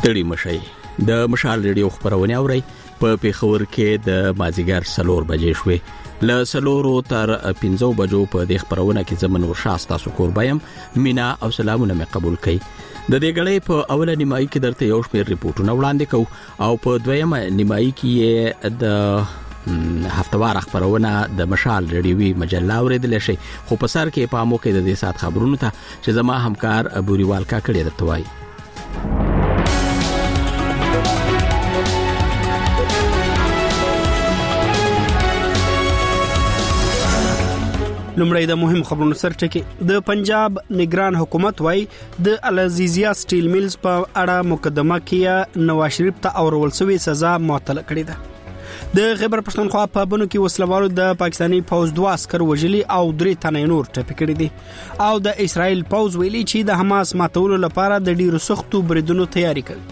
ستړي مشي د مشال ریډیو خبرونه اوري په پیښور کې د مازیګر 4 بجې شوې ل 4 تر 15 بجو په د خبرونه کې زمن ورشاست تاسو قربایم مینا او سلامونه مې قبول کړئ د دې غړې په اوله نیمایي کې درته یو شمېر ریپورتونه وړاندې کوو او په دویمه نیمایي کې د هفتوار خبرونه د مشال ریډیوي مجله اوریدل شي خو په سر کې په امو کې د دې سات خبرونه ته چې زما همکار ابوریوال کا کړی درته وایي لمړی د مهم خبرونو سرټکی د پنجاب نگران حکومت وای د العزیزیا سټیل میلز په اړه مقدمه کې نواز شریف ته اورول شوی سزا معطل کړې ده د خیبر پښتونخوا په بنو کې وسلوالو د پاکستانی فوج 2 عسكر وژلي او 3 تنه نور ټپي کړي دي او د اسرائیل فوج ویلي چې د حماس ماتولو لپاره د ډیرو سختو بریدونو تیاری کوي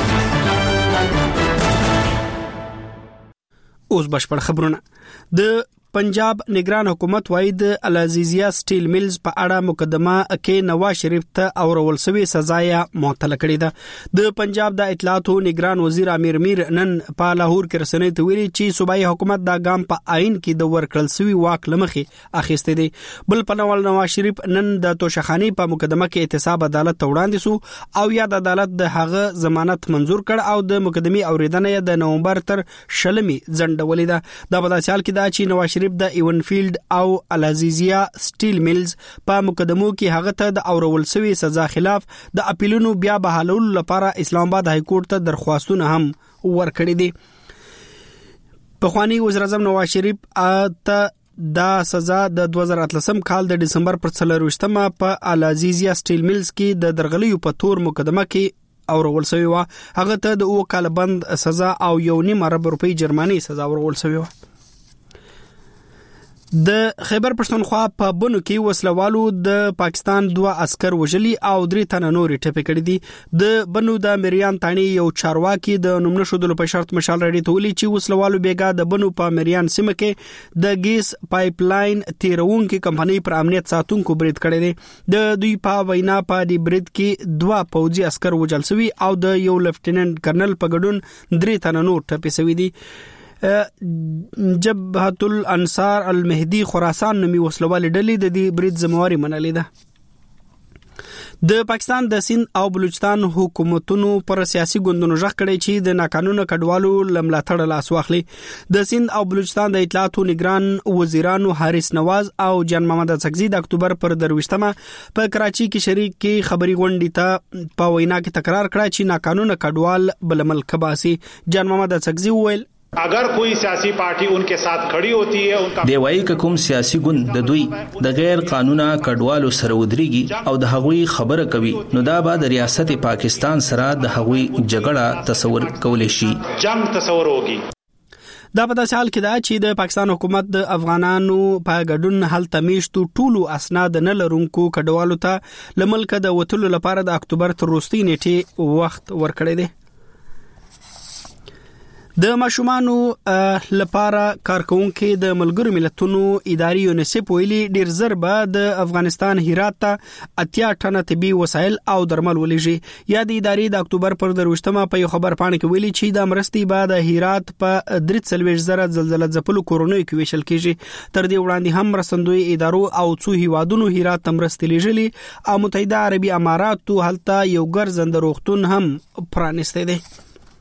اوس بشپړ خبرونه د پنجاب نگران حکومت وای د العزیزیا سټیل میلز په اړه مقدمه کې نواز شریف ته اورول شوی سزا یې معطل کړې ده د پنجاب د اطلاعاتو نگران وزیر امیر میر نن په لاهور کې رسنۍ ته ویلي چې صوبایي حکومت دا ګام په عین کې د ورکړل شوی واک لمخې اخیسته دي بل په نوال نواز شریف نن د توشخانی په مقدمه کې احتساب عدالت وړاندې سو او یا د عدالت د هغه ضمانت منزور کړ او د مقدمي اوریدنه د نومبر تر شلمي ځنډولې ده د بداسال کې دا چې نواز شریف د ایونفیلد او العزیزیا سټیل میلز په مقدمو کې هغه ته د اورول شوی سزا خلاف د اپیلونو بیا بحالولو لپاره اسلام آباد های کورټ ته درخواستونه هم ورکړي دي پخوانی وزیر اعظم نواز شریف ته دا سزا د 2013 کال د دسمبر پر 24مه په العزیزیا سټیل میلز کې د درغلیو په تور مقدمه کې اورول شوی و هغه ته د 2 کال بند سزا او 1.5 ارب روپی جرمانی سزا ورول شوی و د خیبر پښتونخوا په بنو کې وسلوالو د پاکستان 2 عسكر وژلي او 3 تنه نور ټپي کړي دي د بنو د مریان تانی یو چارواکي د نومنه شودلو په شرط مشال رډي تولي چې وسلوالو بیګا د بنو په مریان سیمه کې د ګیس پایپ لاین تیرونکو کمپنۍ پر امنیت ساتونکو برید کړي دي د دوی په وینا په دې برید کې 2 پوځي عسكر وژل شوي او د یو لیفټیننټ کرنل په ګډون 3 تنه نور ټپي شوي دي جبهة الانصار المهدی خراسان نومي وسلوالې ډلې د دې برید ذمہواری منلې ده د پاکستان د سند او بلوچستان حکومتونو پر سیاسي ګوندونو ژغ کړي چې د ناقانونه کډوالو لملاتړ لاس واخلي د سند او بلوچستان د اطلاعاتو نگران وزیرانو حارث نواز او جان محمد اڅکزي د اکتوبر پر 23مه په کراچي کې شریک کې خبري غونډې ته په وینا کې تکرار کړ چې ناقانونه کډوال بل ملک باسي جان محمد اڅکزي وویل اگر کوئی سیاسی پارٹی ان کے ساتھ کھڑی ہوتی ہے ان کا دی وای کوم سیاسي ګوند د دوی د غیر قانونا کډوالو سره ودرېږي او د هغوی خبره کوي نو دا به د ریاست پاکستان سره د هغوی جګړه تصور کولای شي جنگ تصور ہوگی دا په داسې حال کې دا چې د پاکستان حکومت د افغانانو په ګډون حل تمیشتو ټولو اسناد نه لرونکو کډوالو ته لملک د وټلو لپاره د اکتوبر تر وروستۍ نیټې وخت ورکړی دی د ماشومانو لپاره کارکونکو د ملګرو ملتونو اداري یونیسف ویلي ډیر زر به د افغانستان هرات ته 80 ټنه طبي وسایل او درمل ولېږي یا د اداري د اکتوبر پر 23مه په یو خبر پاڼه کې ویلي چې د مرستې بعد هرات په 330 زلزلہ ځپلو کورونو کې ویشل کیږي تر دې وړاندې هم مرستندوی ادارو او څو هیوادونو هرات ته مرستې لېږلي او متحده عربي اماراتو هلته یو ګرځنده روغتون هم پرانسته دی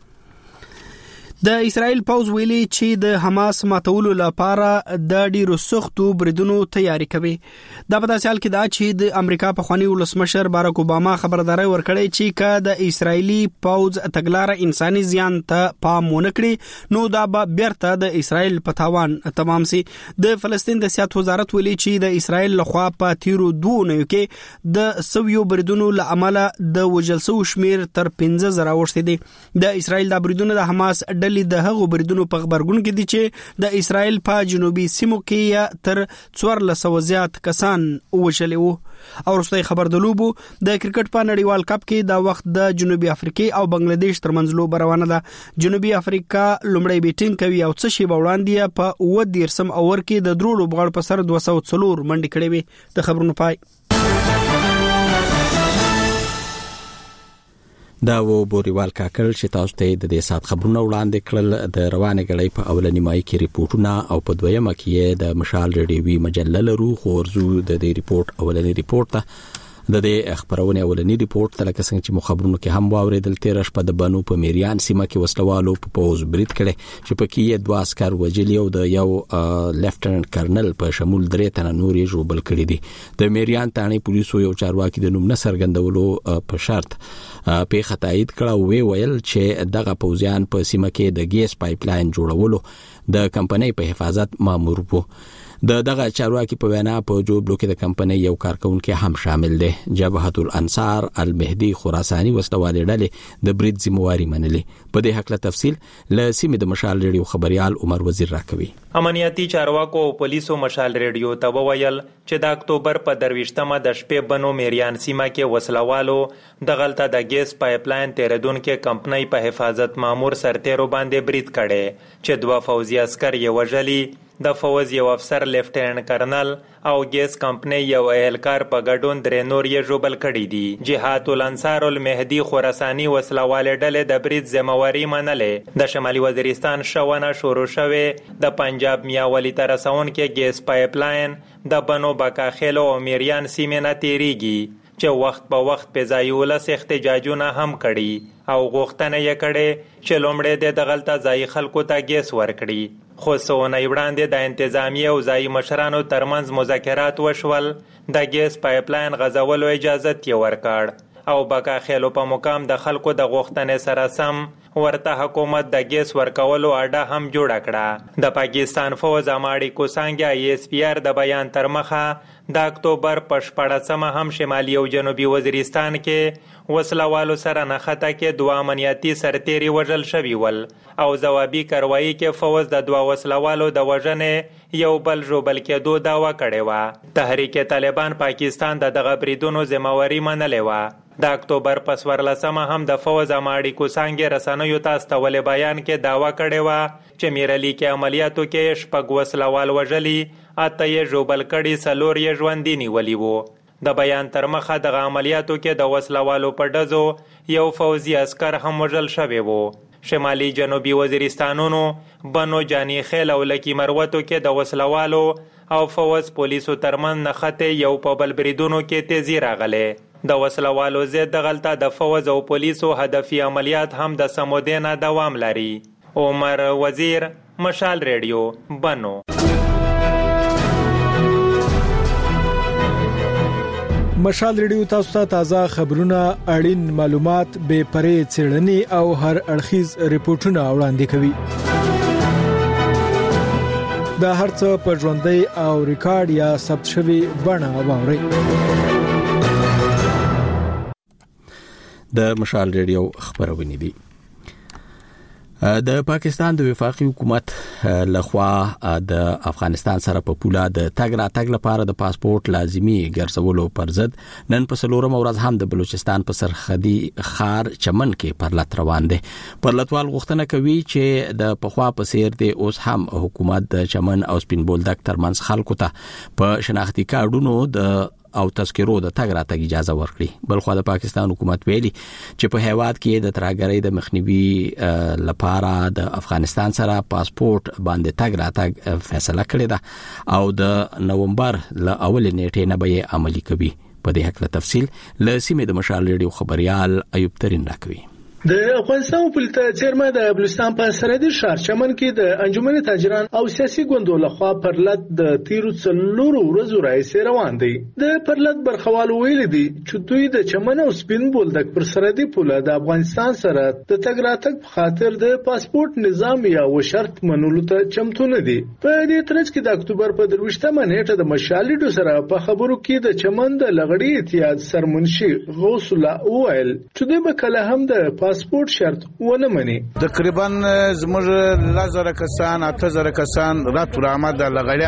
د اسرائیل پوز ویلي چې د حماس ماتولو لپاره د ډیرو سختو بریدونو تیاری کوي دا په داسې حال کې دا چې د امریکا په خواني ولسمشر باراک اوباما خبرداري ورکړې چې که د اسرایلی پوز تګلارې انساني زیان ته پام ونه کړي نو دا به بیرته د اسرائیل په تاوان تمام سي د فلسطین د سیاست وزارت ویلي چې د اسرائیل لخوا په تیرو 2 اونیو کې د سویو بریدونو لامل د وژل شو شمیر تر 15000 اوښتي دي د اسرائیل د بریدونو د حماس د هغو بریدونو په خبرګون کې دي چې د اسرائیل په جنوبي سیمو کې تر 1400 زیات کسان وژلي وو او وروستي خبر د لوبو د کرکټ په نړیوال کپ کې دا وخت د جنوبي افریقا او بنگلاديش ترمنځ لوب روانه ده جنوبي افریقا لومړی بیټینګ کوي او څه شی وړاندې په 13 اور کې د درو لوبغاړو په سر 204 منډي کړې وي د خبرونو پای دا و بوريوال کاکل چې تاسو ته د دې سات خبرونه وړاندې کړل. د روانه غړي په اولنی مای کې ریپورتونه او په دویمه کې د مشال ریډیوي مجله لرو. خو ورزو د دې ریپورت اولنی ریپورت ته د دې خبرونه اولنی ریپورت ته لکه څنګه چې مخابرونو کې هم واوریدل تیر شپه د بنو په میریان سیمه کې وسلوالو په پوز برید کړي چې پکې یې 2 عسكر وجلی او د یو لیفټننټ کرنل په شمول 3 تنه نور یې جوړ کړي دي. د میریان تانی پولیسو یو چارواکي د نوم نه څرګندولو په شرط په خطاید کړه ویل چې دغه پوزیان په سیمه کې د ګیس پایپ لاین جوړولو د کمپنۍ په حفاظت مامور وو. دغه چارواکي په وینا په جوړ کې د کمپنۍ یو کارکونکو هم شامل دي. جبهه الانصار المهدي خراساني وسلوالې ډلې د برید ذمہواری منلې. په دې حق له تفصیل له سیمې د مشال ریډیو خبريال عمر وزیر راکوي. امنیتي چارواکو او پولیسو مشال ریډیو ته وویل چې د اکتوبر په 23مه د شپې بنو میریان سیمه کې وسلوالو د غلطه د ګیس پایپ لاین تیرېدونکو کمپنۍ په حفاظت مامور سرتیرو باندې برید کړي چې 2 فوجي عسكر یې وژلي. د فوز یو افسر لیفټننټ کرنل او ګیس کمپنۍ یو اهلکار په ګډون 3 نور یې جوبل کړي دي. جهاد الانصار المهدي خراساني وسلوالې ډلې د برید ذمہواری منلې. د شمالي وزیرستان شونه شروع شوه د پنجاب میاولی تر رسون کې ګیس پایپ لاین د بنو بکاخیلو او میریان سیمه نه تیریږي چې وخت په وخت په ځایوله احتجاجونه هم کړي او غوښتنه یې کړي چې لومړی د غلطه ځای خلکو ته ګیس ورکړي. خو سونه وړاندې د انتظامیه او ځای مشرانو ترمنځ مذاکرات وشول. د ګیس پایپ لاین غځولو اجازه یې ورکړ او بکاخیلو په مقام د خلکو د غوښتنې سره سم ورته حکومت د ګیس ورکولو اډه هم جوړ کړه. د پاکستان فوز اماړي کوسانګا ESPR د بیان تر مخه د اکتوبر په 14مه هم شمالي او جنوبي وزیرستان کې وسلوالو سره نخته کې 2 امنیتي سرتیري وژل شوي ول او ځوابي کاروایی کې فوز د 2 وسلوالو د وژنې یو بل جوبل کېدو دعوا کړې وه. تحریک طالبان پاکستان دغه بریدونو ذمہواری منلې وه. د اکتوبر په 14مه هم د فوز اماړي کوسانګا رسنیو ته استول بیان کې دعوا کړې وه چې میرلی کې عملیاتو کې 6 وسلوال وژلي، 8 یې جوبل کړي، 4 یې ژوندي نیولي وو. د بیان تر مخه د عملیاتو کې د وسلوالو په ډزو یو فوزي عسكر هم وژل شوی وو. شمالي جنوبي وزیرستانونو بنو جانی خیل او لکی مروتو کې د وسلوالو او فوز پولیسو ترمن نخته یو په بل بریدونو کې تیزی راغله. د وسلوالو ضد د غلطه د فوز او پولیسو هدفي عملیات هم د سمودینه دوام لري. عمر وزیر، مشال ریډیو، بنو. مشال ریډیو تاسو ته تازه خبرونه، اړین معلومات، بې پرې څېړنې او هر اړخیز ریپورتونه وړاندې کوي. دا هرڅه په ژوندۍ او ریکارډ یا ثبت شوی بڼه واورئ. د مشال ریډیو خبرونه دي. د پاکستان د وفاقي حکومت لخوا د افغانستان سره په پوله د تګ راتګ لپاره د پاسپورت لازمی ګرځولو پر ضد نن په 4 ورځ هم د بلوچستان په سرحدي ښار چمن کې پرلط روان دي. پرلطوال غوښتنه کوي چې د پخوا په څیر د اوس هم حکومت د چمن او سپین بولدک ترمنځ خلکو ته په شناختی کارډونو د او تذکرو د تګ راتګ اجازه ورکړي. بلخو د پاکستان حکومت ویلي چې په هیواد کې د ترهګرۍ د مخنیوي لپاره د افغانستان سره پاسپورت باندې تګ راتګ فیصله کړې ده او د نومبر ل اول نیټې نه به عملي کوي. په دې حق له تفصیل له سیمې د مشال ریډیو خبريال ایوب ترين راکوي. د افغانستان پولیس چیرمن د بلوچستان په سرحدي ښار چمن کې د انجمن تاجران او سیاسي ګوندو لخوا پرلط د تیرو 4 ورځو راځي روان دي. د پرلط برخوالو ویل دي چې دوی د چمن او سپین بولدک پر سرحدي پوله د افغانستان سره د تګ راتګ په خاطر د پاسپورت نظام یا و شرط منلو ته چمتو نه دي. په دې ترڅ کې د اکتوبر په 23مه نیټه د مشالډو سره په خبرو کې د چمن د لغړی اتحاد سرمنشي غوث الله ویل چې دوی به کله هم د پاسپورت شرط ونه مني. تقریبا زموږ 1000 کسان 8000 کسان راتو آمد لغړیا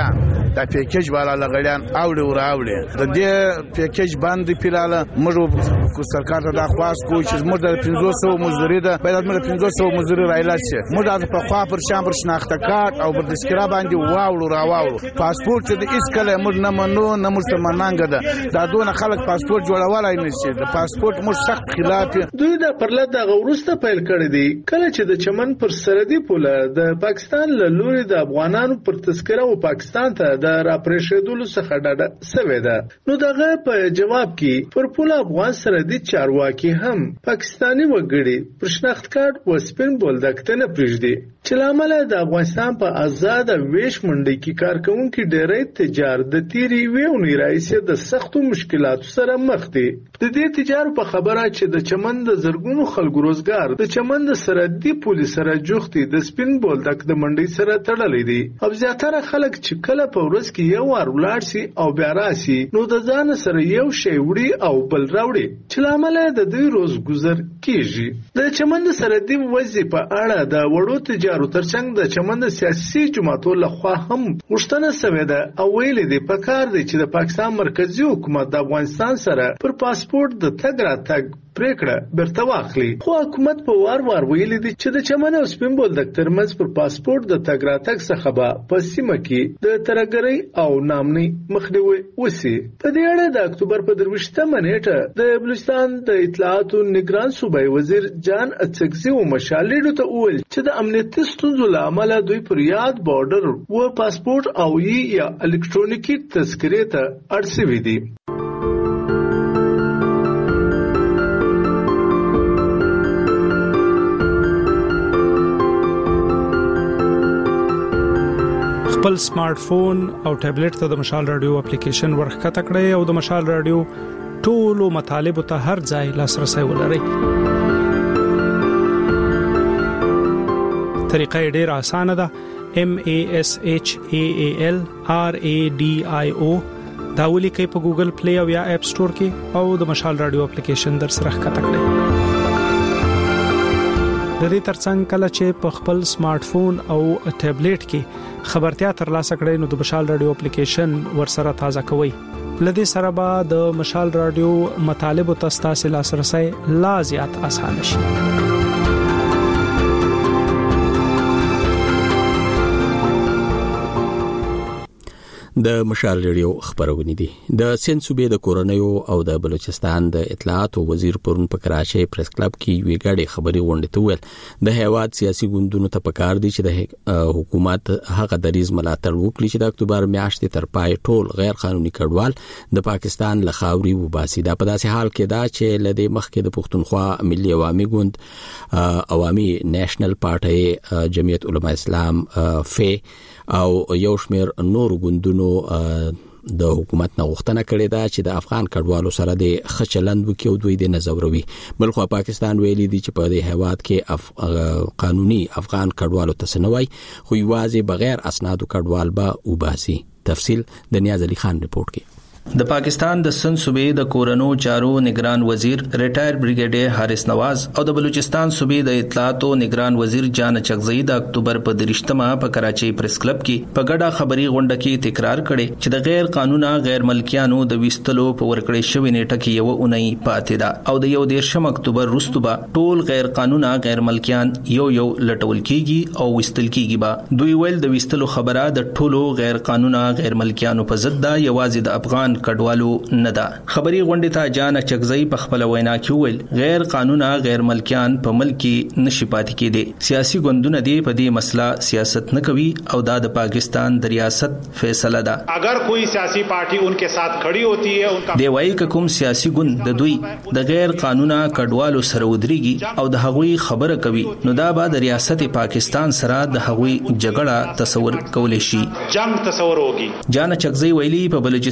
د پیکیج والا لغړیان اوړي او راوړي د دې پیکیج باندې پیراله موږ سرکار ته د خواست کوو چې موږ د 500 مزدوري ده باید موږ 500 مزدوري رايلات شي موږ د په خوا پر شام پر شناخته کارت او پر تذکره باندې واوړو راوړو پاسپورت د اسکله موږ نه منو نه موږ منانګه ده دا دونه خلک پاسپورت جوړولای نشي د پاسپورت موږ سخت خلاف دوی د پرلط د غورسته پیل کړی دی کله چې د چمن پر سرحدي پوله د پاکستان له لوري د افغانانو پر تذکره او پاکستان ته د راپرېښېدلو څخه ډډه سوې ده نو دغه په جواب کې پر پوله افغان سرحدي چارواکي هم پاکستانی وګړي پر شناخت کارت و سپین بولدک ته نه پرېږدي چې لامل د افغانستان په آزاد ویش منډي کې کارکونکو ډېری تجار د تیری ویونی راځي د سختو مشکلاتو سره مخ دي د دې تجارو په خبره چې د چمن د زرګونو خلکو روزګار د چمن د سرحدي پولیس سره جوختي د سپین بولدک د منډي سره تړلې دي او زیاتره خلک چې کله په ورځ کې یو وار ولاړ شي او بیا راشي نو د ځان سره یو شی وړي او بل راوړي چې لامل د دوی روز گذر کیږي د چمن د سرحدي وضعیت په اړه د وړو تجارو ترڅنګ د چمن د سیاسي جماعتو لخوا هم غوښتنه شوې ده او ویل دي په کار دي چې د پاکستان مرکزی حکومت د افغانستان سره پر پاسپورت د تګ راتګ پریکړه برته واخلي خو حکومت په وار ویل دي چې د چمن او سپین بولدک ترمنځ پر پاسپورت د تګ راتګ څخه به په سیمه کې د ترګرۍ او نامنۍ مخنیوي وسی په دې اړه د اکتوبر په 23 نیټه د بلوچستان د اطلاعاتو نگران صوبای وزیر جان اڅکزي او مشالېډو ته وویل چې د امنیتي ستونزو له امله دوی پر یاد بارډر و پاسپورت او یا الکترونیکي تذکرې ته اړ شوي دي خپل سمارټ فون او ټابلیټ ته د مشال رادیو اپلیکیشن ورخکته کړئ او د مشال رادیو ټولو مطالبه ته هر ځای لاسرسي ولرئ طریقه ډیره اسانه ده MASHALRADIO دا ولیکئ په ګوګل پلی او یا اپ سٹور کې او د مشال رادیو اپلیکیشن در سره ښکته کړئ د دې ترڅنګ کله چې په خپل سمارټ فون او ټابلیټ کې خبرتیا ترلاسه کړئ نو د مشال رادیو اپلیکیشن ورسره تازه کوئ لدې سره به د مشال رادیو مطالب او تاسو لاسرسي لا زیات اسانه شي د مشال ریډیو خبرونه دي د سند صوبې د کورنیو او د بلوچستان د اطلاعات او وزیر پرون په کراچۍ پریس کلب کې یو غړي خبري غونډه تویل د هیواد سیاسي ګوندونو ته پکار دي چې د حکومت هغه دریز ملاتړ وکړي چې د اکتوبر میاشتې تر پای ټول غیر قانوني کډوال د پاکستان لخاوري وباسي دا په داسې حال کې دا چې لدې مخکې د پښتونخوا ملي عوامي ګوند عوامي نېشنل پارټي جمعیت علماء اسلام فی او یو شمېر نور ګوندونو د حکومت نه غوښتنه کړې ده چې د افغان کډوالو سره د خچلند وکړي او دوی د نظروي بلخو پاکستان ویلي دي چې په دې هیواد کې قانوني افغان کډوالو تسنوي خو یوازې بغیر اسنادو کډوال به وباسي تفصیل د نیاز علي خان رپورت کې د پاکستان د سند صوبې د کورونو چارو نگران وزیر ریټایر بریګیډیر حارث نواز او د بلوچستان صوبې د اطلاعات او نگران وزیر جان چغزی د اکتوبر په 23 په کراچۍ پریس کلب کې په ګډه خبري غونډه کې تکرار کړي چې د غیر قانونا غیر ملکیانو د وستلو په ورکړې شوی نیټه کې یو اونۍ پاتې ده او د 13 اکتوبر وروسته ټول غیر قانونا غیر ملکیان یو لټول کیږي او وستل کیږي با دوی ویل د وستلو خبره د ټولو غیر قانونا غیر ملکیانو په ضد ده یوازې د افغان کډوالو نه ده خبري غونډه ته جان چغزی په خپل وینا کې ویل غیر قانونا غیر ملکیان په ملک نشي پاتې کېدي سیاسي ګوندونه دی په دې مسله سیاست نه کوي او دا د پاکستان د ریاست فیصله ده اگر کوئی سیاسی پارٹی ان کے ساتھ کھڑی ہوتی ہے ان کا دی وایي کوم سیاسي ګوند د دوی د غیر قانونا کډوالو سره ودرېږي او د هغوی خبره کوي نو دا به د ریاست پاکستان سره د هغوی جګړه تصور کولای شي جنگ تصور ہوگی جان چغزی ویلي په بلوچستان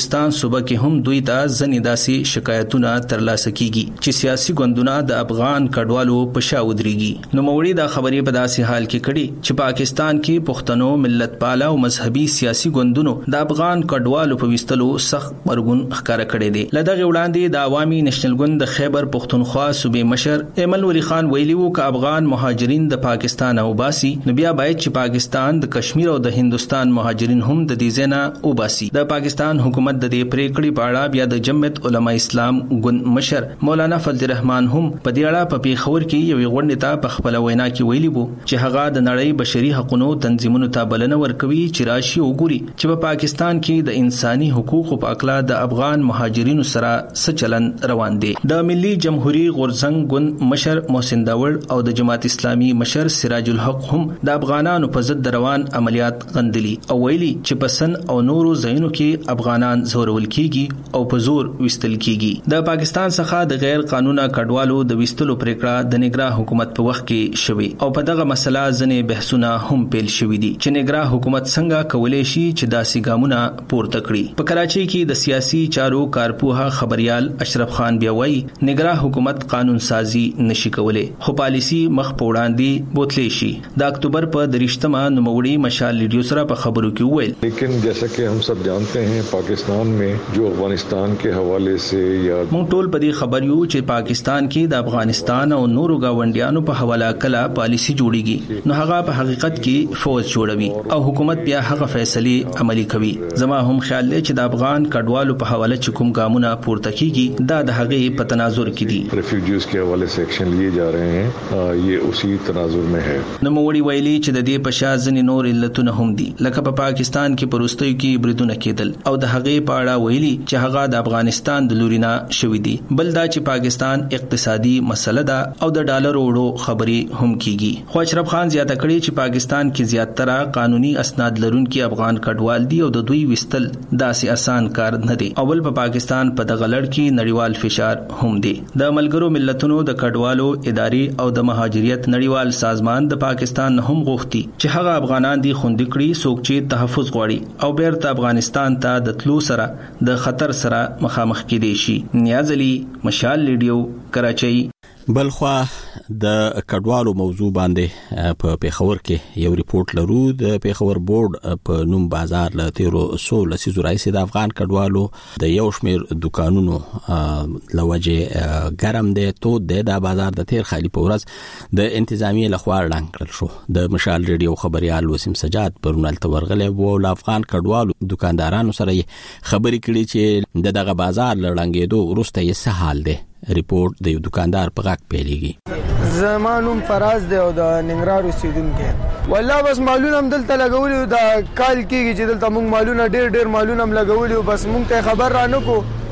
صوبه کې هم دوی ته ځنې داسې شکایتونه ترلاسه کیږي چې سیاسي ګوندونه د افغان کډوالو په شا ودرېږي. نوموړي دا خبرې په داسې حال کې کړي چې پاکستان کې پښتنو ملت پاله او مذهبي سیاسي ګوندونو د افغان کډوالو په وستلو سخت مرګون ښکارا کړی دی. لدغه وړاندې د عوامي نېشنل ګوند د خیبر پښتونخوا صوبې مشر ایمل ولی خان ویلي وو چې افغان مهاجرین د پاکستان او باسي نو بیا باید چې پاکستان د کشمیر او د هندستان مهاجرین هم د دې ځای او باسي. د پاکستان حکومت د دې پریکړې په اړه بیا د جمعیت علما اسلام ګوند مشر مولانا فضل الرحمن هم په دې اړه په پیښور کې یو غونډه ته په خپل وینا کې ویلي وو چې هغه د نړۍ بشري حقوقو تنظیمونو ته بلنه ورکوي چې راشي وګوري چې په پاکستان کې د انساني حقوقو په اړه د افغان مهاجرینو سره څه چلن روان دي. د ملي جمهوریت غورځنګ ګوند مشر محسن داوړ او د جماعت اسلامي مشر سراج الحق هم د افغانانو په ضد روان عملیات غندلي او ویلي چې په سن او نورو ځایونو کې افغانان زورول کیږي او په زور وستل کیږي. د پاکستان څخه د غیر قانوني کډوالو د وستلو پریکړه د نګرا حکومت په وخت کې شوې او په دغه مسله ځنې بحثونه هم پیل شوې دي چې نګرا حکومت څنګه کولای شي چې داسې ګامونه پورته کړي. په کراچۍ کې د سیاسي چارو کارپوه خبريال اشرف خان بیا وایي نګرا حکومت قانون سازي نشي کولای خو پالیسی مخ په وړاندې بوتلی شي. د اکتوبر په 23 نوموړي مشال لیډیو سره په خبرو کې وویل لیکن جیسا کہ ہم سب جانتے ہیں پاکستان میں جو افغانستان کے حوالے سے یا مونږ ټول په دې خبر یو چې پاکستان کې د افغانستان او نورو گاونډیانو په حواله کله پالیسی جوړیږي نو هغه په حقیقت کې فوج جوړوي او حکومت بیا هغه فیصله عملی کوي. زما هم خیال دی چې د افغان کډوالو په حواله چې کوم ګامونه پورته کیږي دا د هغه په تناظر کې دي. ریفیوجیز کے حوالے سے ایکشن لیے جا رہے ہیں یہ اسی تناظر میں ہے. نو موړي ویلي چې د دې په شا ځنې نور علتونه هم دي لکه په پاکستان کې پروستوي کې بریدونه کېدل او د هغه په اړه ویلي چې هغه د افغانستان د لورینا شوې دي. بل دا چې پاکستان اقتصادي مسله ده او د ډالر وړو خبرې هم کیږي. خو اشرف خان زیاته کړی چې پاکستان کې زیاتره قانوني اسناد لرونکي افغان کډوال دي او د دوی وستل داسې آسان کار نه دی. اول په پاکستان په دغه لړ کې نړیوال فشار هم دی. د ملګرو ملتونو د کډوالو ادارې او د مهاجریت نړیوال سازمان د پاکستان هم غوښتي چې هغه افغانان دي خوندي کړي څوک چې تحفظ غواړي او بیرته افغانستان ته د تلو سره د خطر سره مخامخ کېدي شي. نیاز علي مشال لیډیو کراچۍ. بلخوا د کډوالو موضوع باندې په پیښور کې یو ریپورت لرو. د پیښور بورډ په نوم بازار له 1300 لسیزو راځي د افغان کډوالو د یو شمیر دکانونو لوجه ګرم دی تو د بازار د تیر خالي په ورځ د انتظامیه لخوا اعلان کړل شو. د مشال ریډیو خبريال وسیم سجاد پرونل تورغله وو د افغان کډوالو دکاندارانو سره خبرې کړي چې دغه بازار لړنګېدو وروسته یې څه حال دی. ریپورت د یو دکاندار په غاک پیلېږي. زمانوم فراز دی او د ننګرهار اوسیدونکو والله بس مالونه هم دلته لګولي دا کال کېږي چې دلته موږ مالونه ډېر مالونه هم لګولي بس موږ ته خبر را نه کو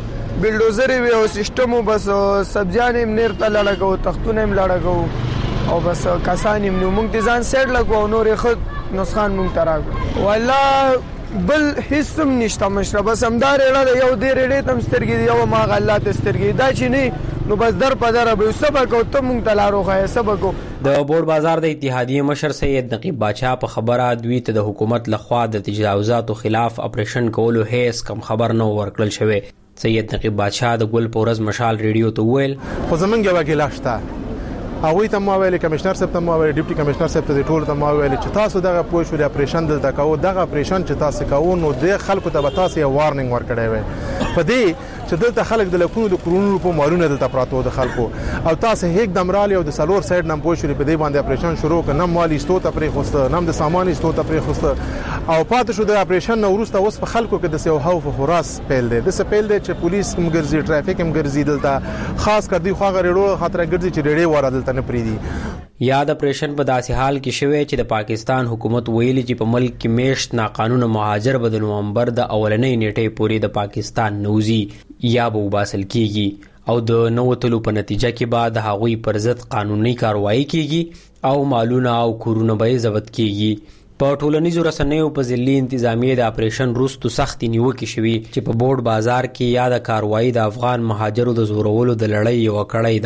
بلډوزر وی او سیستم بس سبزیان هم نیر ته لړګو تختونه هم لړګو او بس کسان هم نو موږ ته ځان سیټ لګو نور خود نسخان موږ تراغو والله بل هیڅ نشته مشره بس همدار اړه یو ډېر ډېر تم سترګې یو ما غلط سترګې دا چې نه نو بس در په در به سبق او ته مونږ تلارو خای سبق. د بورډ بازار د اتحادیه مشر سید نقیب باچا په خبره دوی ته د حکومت لخوا د تجاوزاتو خلاف اپریشن کولو هیڅ کم خبر نه ورکړل شوی. سید نقیب باچا د ګل پورز مشال ریډیو ته ویل خو زمونږ یو وکیل شته او وی ته مو ویل کمشنر صاحب ته مو ویل ډیپټي کمشنر صاحب ته ټول ته مو ویل چې تاسو دغه پوه شو د اپریشن دلته کوو دغه اپریشن چې تاسو کوو نو د خلکو ته تاسو یو وارنینګ ورکړی وي په دې چې دلته خلک د لکونو د کرونو په مالونه دلته پراته د خلکو او تاسو هیڅ دمرالي او د سلور سایډ نم پوه شو په دې باندې اپریشن شروع ک نه مالی ستو ته پرې خوسته نم د سامان ستو ته پرې خوسته او پاتې شو د اپریشن نو ورسته اوس په خلکو کې د سیو هاو په خراس پیل دی د سپیل دی چې پولیس هم ګرځي ټرافیک هم ګرځي دلته خاص کر دی خو غریړو خطر ګرځي چې ډېرې واره دلته نه پریدي. یاد اپریشن په داسې حال کې شوی چې د پاکستان حکومت ویلي چې په ملک کې میشت ناقانونه مهاجر به د نومبر د اولنۍ نیټې پورې د پاکستان نوزي یا به وباسل کیږي او د نووتلو په نتیجه کې بعد هغوی پر ضد قانوني کاروایی کیږي او مالونه او کورونه به ضبط کیږي. په ټولنیزو رسنیو په ځلي انتظامیه د اپریشن وروسته سختې نیوکې شوي چې په بورډ بازار کې یا د کاروایی د افغان مهاجرو د زورولو د لړۍ یوه کړۍ ده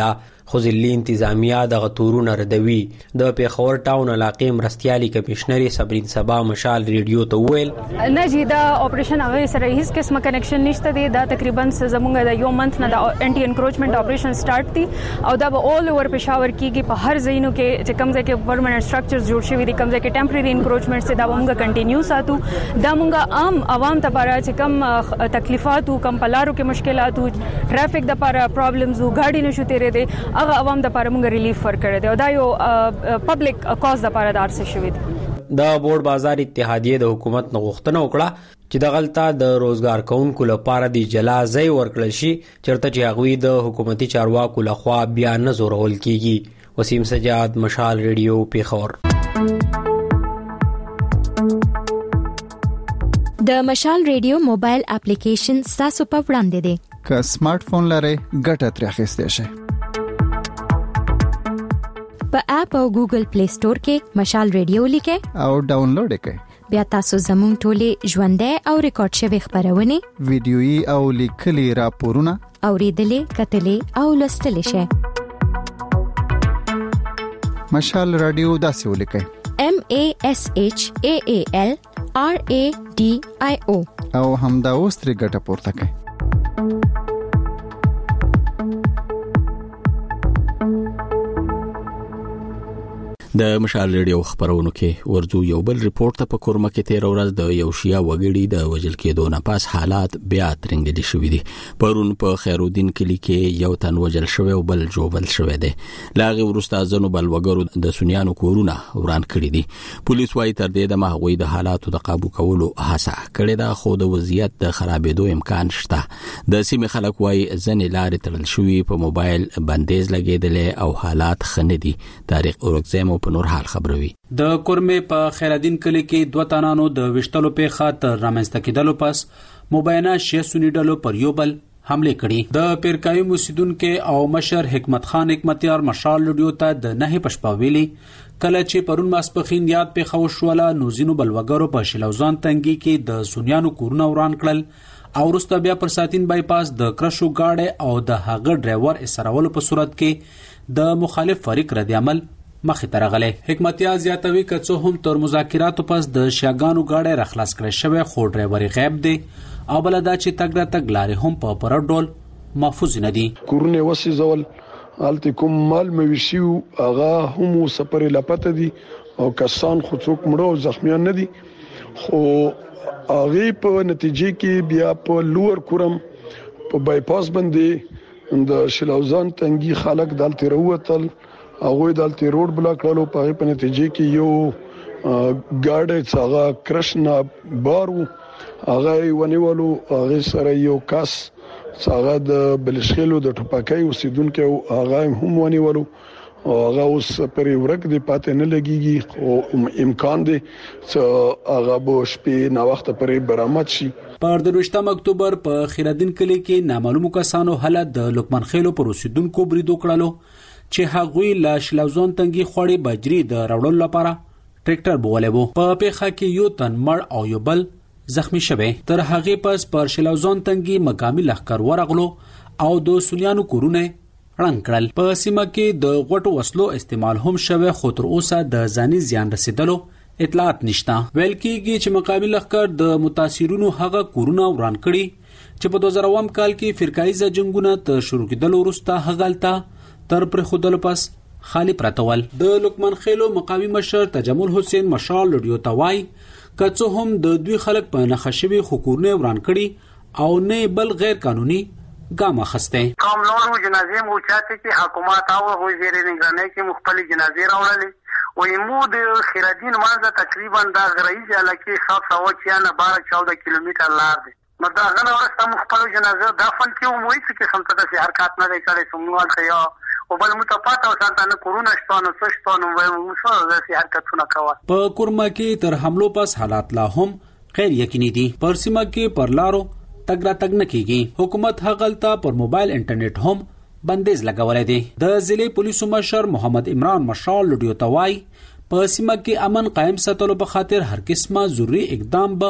خو ځلي انتظامیه د غتورونه ردوي. د پیښور ټاون علاقې مرستيالي کمشنري صبرین صبا مشال ریډیو ته وویل نه جی دا اپریشن هغه سره هیڅ قسمه کنیکشن نشته دی. دا تقریبا زمونږ د یو منث نه د انټي انکروچمنٹ اپریشن سٹارټ دي او دا به اول اوور پېښور کېږي په هر ځایونو کې چې کوم ځای کې پرمننت سټرکچرز جوړ شوي دي، کوم ځای کې ټمپرري انکروچمنټ سي دا موږ کنټینیو ساتو. دا موږ عام عوام ته لپاره چې کوم تکلیفات او کوم پلارو کې مشکلات او ټرافیک د لپاره پرابلمز او گاډي نشو تیرې دي هغه عوام د لپاره موږ ریلیف ورکړی دی او دا یو پبلک کاز د لپاره دار څه شوی دی. د بورډ بازار اتحادیه د حکومت غوښتنه وکړه چې د غلطه د روزګار کوونکو لپاره د جلا ځای ورکړل شي چرته چې هغوی د حکومتي چارواکو لخوا بیا نه زورول کیږي. وسیم سجاد، مشال ریډیو، پیښور. د مشال ریډیو موبایل اپلیکیشن تاسو په وړاندې دی. که سمارټ فون لرئ ګټه ترې اخیستئ شئ. په اپ او ګوګل پلی سٹور کې مشال ریډیو لیکئ او ډاونلوډ کړئ. بیا تاسو زموږ ټولې ژوندۍ او ریکارډ شوی خبرونه، ویډیويي او لیکلي راپورونه اوریدلې، کتلې او لوستلې شئ. مشال رادیو داسې ولیکئ MASHAAL RADIO او همدا اوس ترې ګټه پورته کړئ. د مشال ریډیو خبرونو کې ورځو یو بل ریپورت ته په کورمه کې 13 ورځ د یو شیا وګړي د وجل کېدو نه پاس حالات بیا ترنګلي شوې دي. پرون په خیرالدین کلی کې یو تن وجل شوی او بل جوبل شوی دی. لاغي ورسته ځنو بل وګړو د سنیانو کورونه وران کړی دي. پولیس وايي تر دې د مهغوی د حالاتو د قابو کولو هڅه کړې ده خو د وضعیت د خرابېدو امکان شته. د سیمې خلک وايي ځنې لارې تړل شوې، په موبایل بندیز لګېدلې او حالات ښه نه دي. تاریخ اورګزم په نور حال خبروي. د کورمه په خیرالدین کلی کې دوه تنانو د وشتلو په خاطر رامنځته کېدلو پس مبینه شیعه سنی ډلو پر یو بل حمله کړي. د پیرکایي اوسیدونکو او مشر حکمت خان حکمتیار مشال ریډیو ته د نه پښپا ویلي کله چې پرون ماسپخین یاد په خوشواله نوزینو بلوګرو په شلوزان تنګي کې د سنیانو کورونه وران کړل او وروسته بیا پر ساتین بایپاس د کرشو گاډي او د هغه ډرایور اسرولو په صورت کې د مخالف فریق رد عمل مخې ته راغلی. حکمتیار زیاتوي که څه هم تر مذاکراتو پس د شیاګانو گاډي راخلاص کړی شوی خو ډرایور غیب دی او بل دا چې تګ را تګ لارې هم په پوره ډول محفوظ نه دي. کورونه وسې زول الته کوم مال مویشیو هغه هم سفر لپته دي او کسان خو څوک مړو زخمیان نه دي خو هغه په نتیجې کې بیا په لوړ کورم په بایپاس باندې د شلوزان تنګي خلک دلته وروتل هغه دلته روډ بلاک کړلو په نتیجې کې یو گاډي څنګه کرشنا بارو هغه ونیولو هغه سره یو کس څنګه د بلشخلو د ټوپکای اوسیدونکو هغه هم ونیولو هغه اوس پر ورک دی پاتې نه لګيږي او امکان دی چې هغه به شپې نا وخت پرې برآمد شي. پر 28 اکتوبر په خیرالدین کلی کې نامعلومو کسانو حالت د لقمان خیلو پر اوسیدونکو بریدو کړلو چې هغوی لا شلوزان تنګي خوړې بجری د راوړلو لپاره ټریکټر بولې وو. په پیښه کې یو تن مړ او یو بل زخمی شوه. تر هغه پس پر شلوزان تنګي مقامي لښکر ورغلو او د سنیانو کورونه رنګ کړل. په سیمه کې د غټو وسلو استعمال هم شوه خو تر اوسه د ځاني زیان رسیدلو اطلاعات نشته. ویل کېږي چې مقامي لښکر د متاثرینو هغه کورونه وران کړي چې په 2000 کال کې فرقایي جنگونه ته شروع کېدل وروسته هغلته تر پر خودلو پس خالی پرتول. د لقمان خیلو مقامی مشر تجمل حسین مشال ریډیو توای کڅو هم د دوی خلک په نخښوي حکومت وران کړي او نه بل غیر قانوني ګام اخسته. کوم نورو جنازې مو چاته چې حکومت او وزیر نگرانی کې مختلف جنازې راوړلې و یمو د خیرالدین مازه تقریبا دا غریزه علاقه 714 کیلومتر لار دی. نو دا غنه ورسته مختلف جنازه دفن کې وموي چې سمته د حرکت نه کړي سموال خیا او بل متپات او سانتانه کورونا شتونه سشتونه وموسه د حرکتونه کوا. په کورما کې تر حملو پس حالات لا هم غیر یقیني دي. پر سیمه کې پر لارو تګ را تګ نه کیږي. حکومت هغلته پر موبایل انټرنیټ هم بندیز لګولې دي. د ضلع پولیسو مشر محمد عمران مشال ریډیو توای په سیمه کې امن قائم ساتلو په خاطر هر قسمه ضروري اقدام به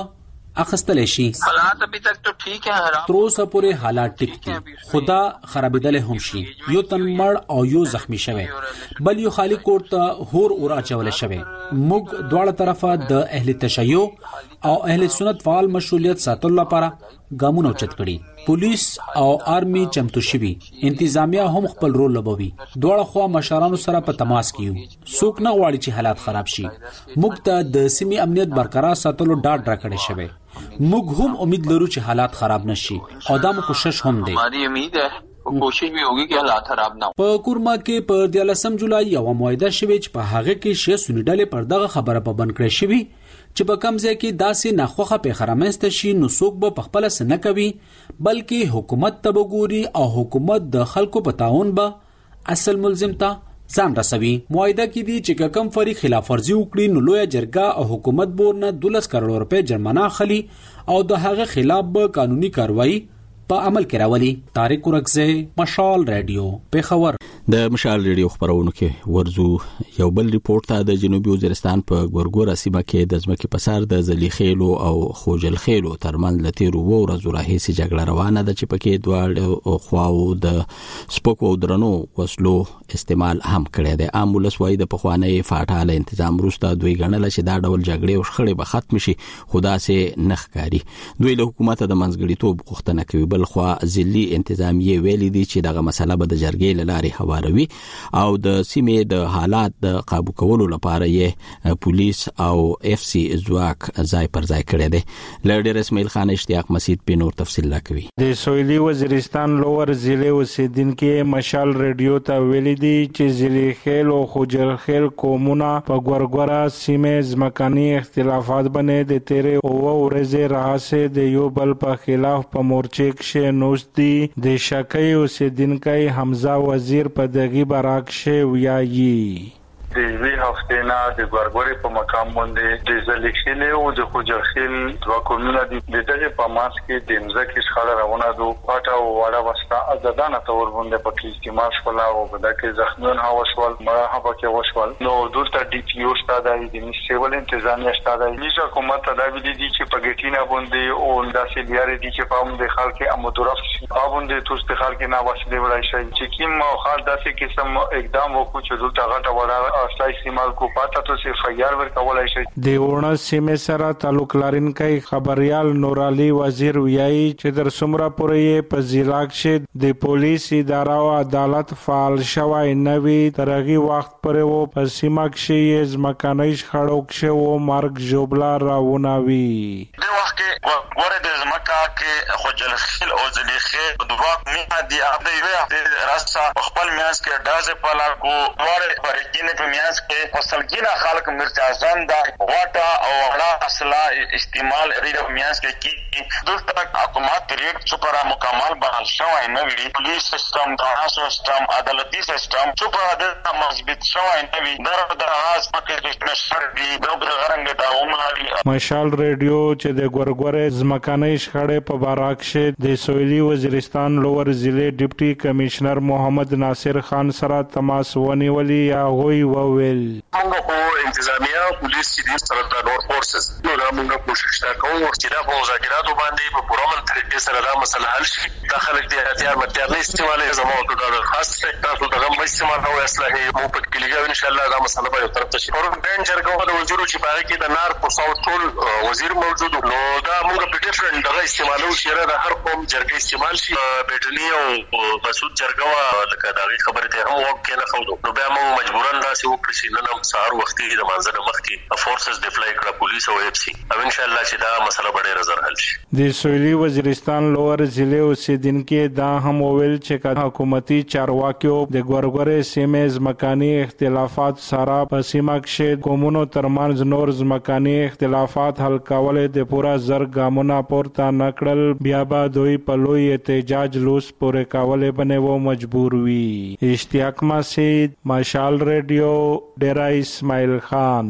اخستل شي. حالات ابھی تک تو ٹھیک ہیں، تر اوسه پورې حالات ټیک دي، خدا خرابېدل هم شي. یو تن مړ او یو زخمی شوی، بل یو خالی کوټ ته هور اور اچول شوی. موږ دواړه طرفه د اهل تشیع او اهل سنت فعال مشغولیت ساتلو لپاره ګامونه اوچت کړي. پولیس او آرمي چمتو شوي، انتظامیه هم خپل رول لوبوي. دواړه خوا مشرانو سره په تماس کې یو. څوک نه غواړي چې حالات خراب شي. موږ ته د سیمې امنیت برقرار ساتلو ډاډ راکړی شوی. موږ هم امید لرو چې حالات خراب نشي او دا مو کوشش هم دی. ہماری امید ہے کوشش بھی ہوگی کہ حالات خراب نہ ہو. په کورما کې په 13 جولای یو معاهده شوی چې په هغه کې شې سنی ډلې پر دغه خبره پابند کړې شوی چې په کم ځای کې داسې ناخوخه په خرامسته شي نو څوک به په خپل سن کوي، بلکې حکومت ته وګوري او حکومت د خلکو په تعاون به اصل ملزم ته ځان رسوي. معاهده کې دي چې کم فریق خلاف ورزي وکړي نو لوی جرګه او حکومت بورنه 12 کروڑ روپے جرمانه اخلي او د هغه خلاف به قانوني کاروایی په عمل کې راولي. طارق ورکزه، مشال رادیو، پیښور. د مشال ریډیو خبرونو کې ورزو یو بل ریپورت ته د جنوبي وزیرستان په ګورګورا سیمه کې د ځمکې په سر د زلیخېلو او خوجلخېلو ترمن لتیرو ورځو راهیسي جګړه روانه ده چې پکې دواړو خواو د سپکو او درنو وسلو استعمال هم کړی دی. امبولانس وای د پخوانی فاټاله تنظیم وروسته دوی غنل چې دا ډول جګړې او شخړې به ختم شي، خدا سي نخکاری. دوی له حکومت د منځګړیتوب غوښتنه کوي. بل خو ځلي انتظامیه ویلي دي چې دغه مسله به د جرګې لارې هواروي او د سیمې د حالات د قابو کولو لپاره یې پولیس او اف سی ځواک ځای پر ځای کړی دی. لړډیر اسماعیل خان اشتیاق مسید په نور تفصیل راکوي. د سویلي وزیرستان لوور ضلع اوسیدونکو مشال ریډیو ته ویلي دي چې زلیخېل او خوجلخېل قومونه په ګورګورا سیمې ځمکاني اختلافات باندې د تیرې او ورځې راهسه د یو بل په خلاف په مورچې کې نوستي. د شکای اوسیدونکو حمزه وزیر په دغه براکشه ویایي د وی هفته نه د ګورګوري په مقام باندې د زلیخېل او د خوجلخېل دوه قومونه د دغه په ماس کې د مزکه شخړه روانه ده. پټه او وړه وستا ازادانه تور باندې په کې استعمال شول او دغه زخمیان هوا شول مرحبا کې وشول. نو دلته ډي پی او ستاده د سیول انتظامیه ستاده د حکومت تدابیر دي چې په ګټینا باندې او داسې لیارې دي چې په موږ خلک امودرف باندې توست خلک نه وسلې وړای شي چې کیم او خاص داسې قسم اقدام وکړو چې دلته غټه وړه استعمال کو پاته تو سے فیار ور کولای شي. د ورنه سیمه سره تعلق لرونکي خبريال نور علي وزیر ویایي چې در څومره پورې په ضلع کې د پولیس اداره او عدالت فعال شوی نوي ترغي وخت پرې وو په سیمه کې ځمکاني شخړو کې وو مرګ جوبلا راوناوي. د وخت کې ګوره د ځمکا کې خوجلخېل او زلیخېل دوه میه دي ابدي وي راسته خپل میاس کې دازه پالا کو ور پرګینه په میاس کې فصلګینا خلک مرتازان دا واټا او وړا اصله استعمال ریډو میاس کې کی دلته حکومت ریډ سپر مکمل بحال شوی نه وی. پولیس سیستم دغه سیستم عدالتي سیستم سپر د مثبت شوی نه وی. د غاز پکې د نشر دی د غرنګ دا ومالي. مشال ریډیو چې د ګورګورې ځمکاني شخړې په باراکشه د سویلي وزیرستان لوور ضلع ډیپټي کمشنر محمد ناصر خان سره تماس ونیولې یا غوي وویل موږ په انتظامیه پولیس چې سره د نور فورسز نو موږ کوشش کوو چې دا په مذاکراتو باندې په پرامن طریقې سره دا مسله حل شي. د خلک د احتیاط نه استعمال زموږ ټول خاص تاسو دغه استعمال او اصلاح مو په کلیګا ان شاء الله دا مسله به یو طرف ته شي. فورم ډینجر کوو د وزیر چې باغ کې د نار په صوت ټول وزیر موجود نو دا موږ په ډیفرنٹ دغه استعمالو چې د هر قوم جرګه استعمال شي. بیٹلی او مسعود جرګه لکه دا خبره ته هم وکړه نه خو نو بیا موږ مجبورن داسې وکړو چې نن هم سهار وختي د منځنه مخکې فورسز ډیپلای کړه پولیس او اف سی او ان شاء الله چې دا مسله ډېر زر حل شي. د سویلي وزیرستان لوور ضلع اوسیدونکو دا هم ویل چې حکومتي چارواکیو د ګورګورې سیمې ځمکاني اختلافات سره په سیمه کې قومونو ترمنځ نور ځمکاني اختلافات حل کول د پورا زر ګامونه پورته نکړل بیا به دوی په لوی احتجاج لوس پورې کولې باندې و مجبور وي. اشتیاق مسید، مشال ریډیو، ډیرا اسماعیل خان.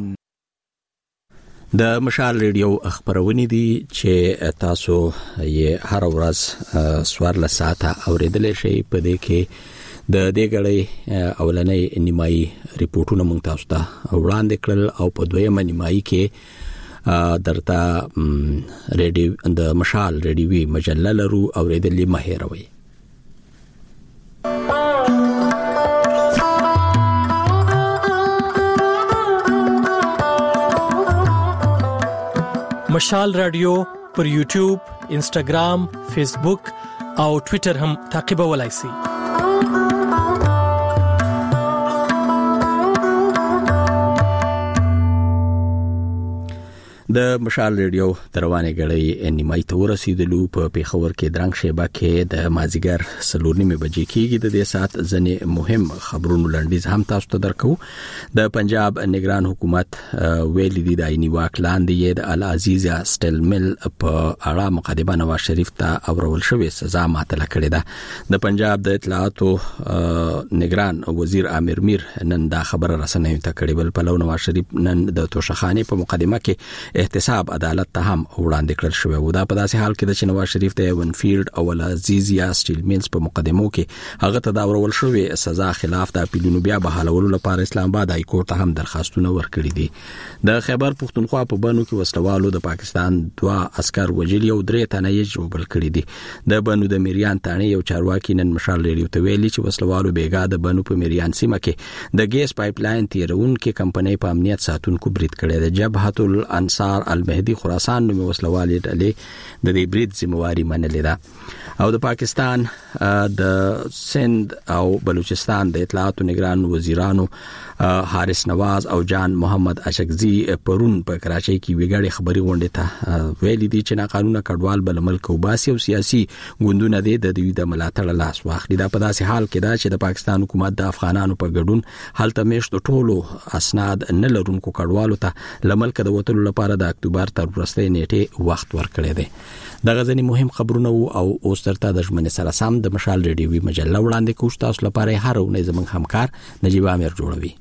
د مشال ریډیو خبرونه دي چې تاسو یې هر ورځ سوار ساعته اوریدل شي. په دې کې د دې غړې اولنې نیمایي ریپورتونه مونږ تاسو ته وړاندې کړل او په دویمه نیمایي کې درته ریډیو د مشال ریډیوي مجله لرو اوریدلې مهیروي. مشال رادیو پر یوټیوب، انسټاګرام، فیسبوک او ټوئیټر هم تعقیبولای شئ. د مشال ریډیو دروانې غړي نیمای ته ورسېدلو. په پیښور کې درنګ شیبه کې د مازیګر 4:30 بجې کېږي. د دې سات ځنې مهم خبرونو لنډیز هم تاسو ته درکو. د پنجاب نگران حکومت ویلي دی د عیني واک لاندې د العزیزه سټیل مل په اړه مقدمه نواز شریف ته اورول شوې سزا معطله کړې ده. د پنجاب د اطلاعاتو نگران وزیر عامر میر نن دا خبره رسنیو ته کړې. بل پلو نواز شریف نن د توشخانه په مقدمه کې احتساب عدالت ته هم وړاندې کړل شوی و. دا په داسې حال کې د نواز شریف ته ونفیلډ او العزیزیا سټیل میلز په مقدمو کې هغه ته دا ورول شوی سزا خلاف د اپیلونو بیا بحالولو لپاره اسلام آباد های کورټ ته هم درخواستونه ورکړي دي. د خیبر پختونخوا په بنو کې وسلوالو د پاکستان 2 عسكر وژلي او 3 تنه یې جوړ کړي دي. د بنو د میریان تانه یو چارواکي نن مشال ریډیو ته ویلي چې وسلوالو بیګا د بنو په میریان سیمه کې د ګیس پایپ لاین تیرون کې کمپنۍ په امنیت ساتونکو برید کړی دی. جبهه الانصار المهدی خراسان نومي وسلوالې ډلې د دې برید ذمہواری منلې ده. او د پاکستان د سند او بلوچستان د اطلاعاتو نگران وزیرانو حارث نواز او جان محمد اشکزی پرون په کراچۍ کې ویګړې خبري غونډه ته ویلي دي چې ناقانونه کډوال بل ملک او باسي او سیاسي ګوندونه د دوی د ملاتړ لاس واخلي. دا په داسې حال کې ده چې د پاکستان حکومت د افغانانو په ګډون هلته میشت ټولو اسناد نه لرونکو کډوالو ته لملک د وټلو لپاره د اکتوبر تر وروستۍ نیټه وخت ورکړی دی. د غزنی مهم خبرونه او اوس ترته د ژمنې سره سم د مشال ریډیوي مجله وړاندې کوم تاسو لپاره هر ورځ زموږ همکار نجیب امیر جوړوي.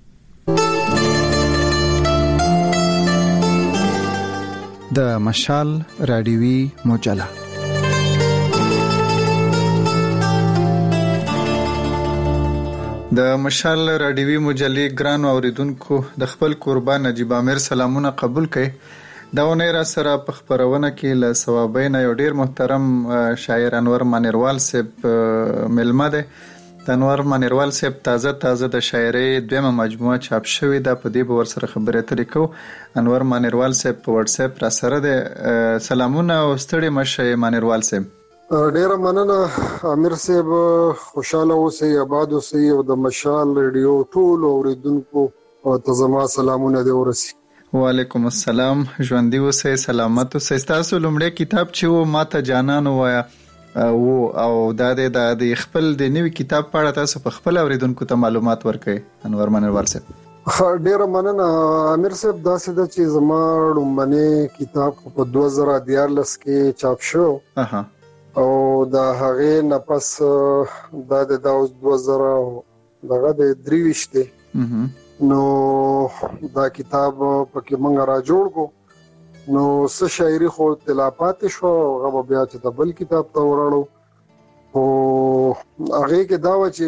د مشال رادیوي مجله د مشال رادیوي مجلې ګران اوریدونکو د خپل قربان نجیب امیر سلامونه قبول کړئ. دا ونې را سره په خبرونه کې له ثوابین یو ډیر محترم شاعر انور مانیروال صاحب ملمه ده. د انور مانیروال صاحب تازه د شاعرۍ دویمه مجموعه چاپ شوې ده. په دې به ورسره خبرې اترې کوو. انور مانیروال صاحب په واتس اپ را سره ده. سلامونه او ستړي مشه مانیروال صاحب. ډیره مننه امیر صاحب، خوشاله اوسئ، آباد اوسئ او د مشال ریډیو ټول اوریدونکو ته زما سلامونه دی ورسي. وعلیکم السلام، ژوندۍ اوسئ، سلامت اوسئ. تاسو لومړی کتاب چې و ماته جانانو وایا او دا د خپل د نوې کتاب په اړه تاسو په خپل اوریدونکو ته معلومات ورکړئ انور مانیروال صاحب. ډیره مننه امیر صاحب. داسې ده چې زما لومړنی کتاب په 2014 کې چاپ شو او دا هغه نه پس دا د 2000 دغه د 23 دی. نو دا کتاب پکې مونږ را جوړ کو. نو څه شاعري خو تلاپات شو، هغه بیا چې د بل کتاب ته وراړو. او هغه کې دا و چې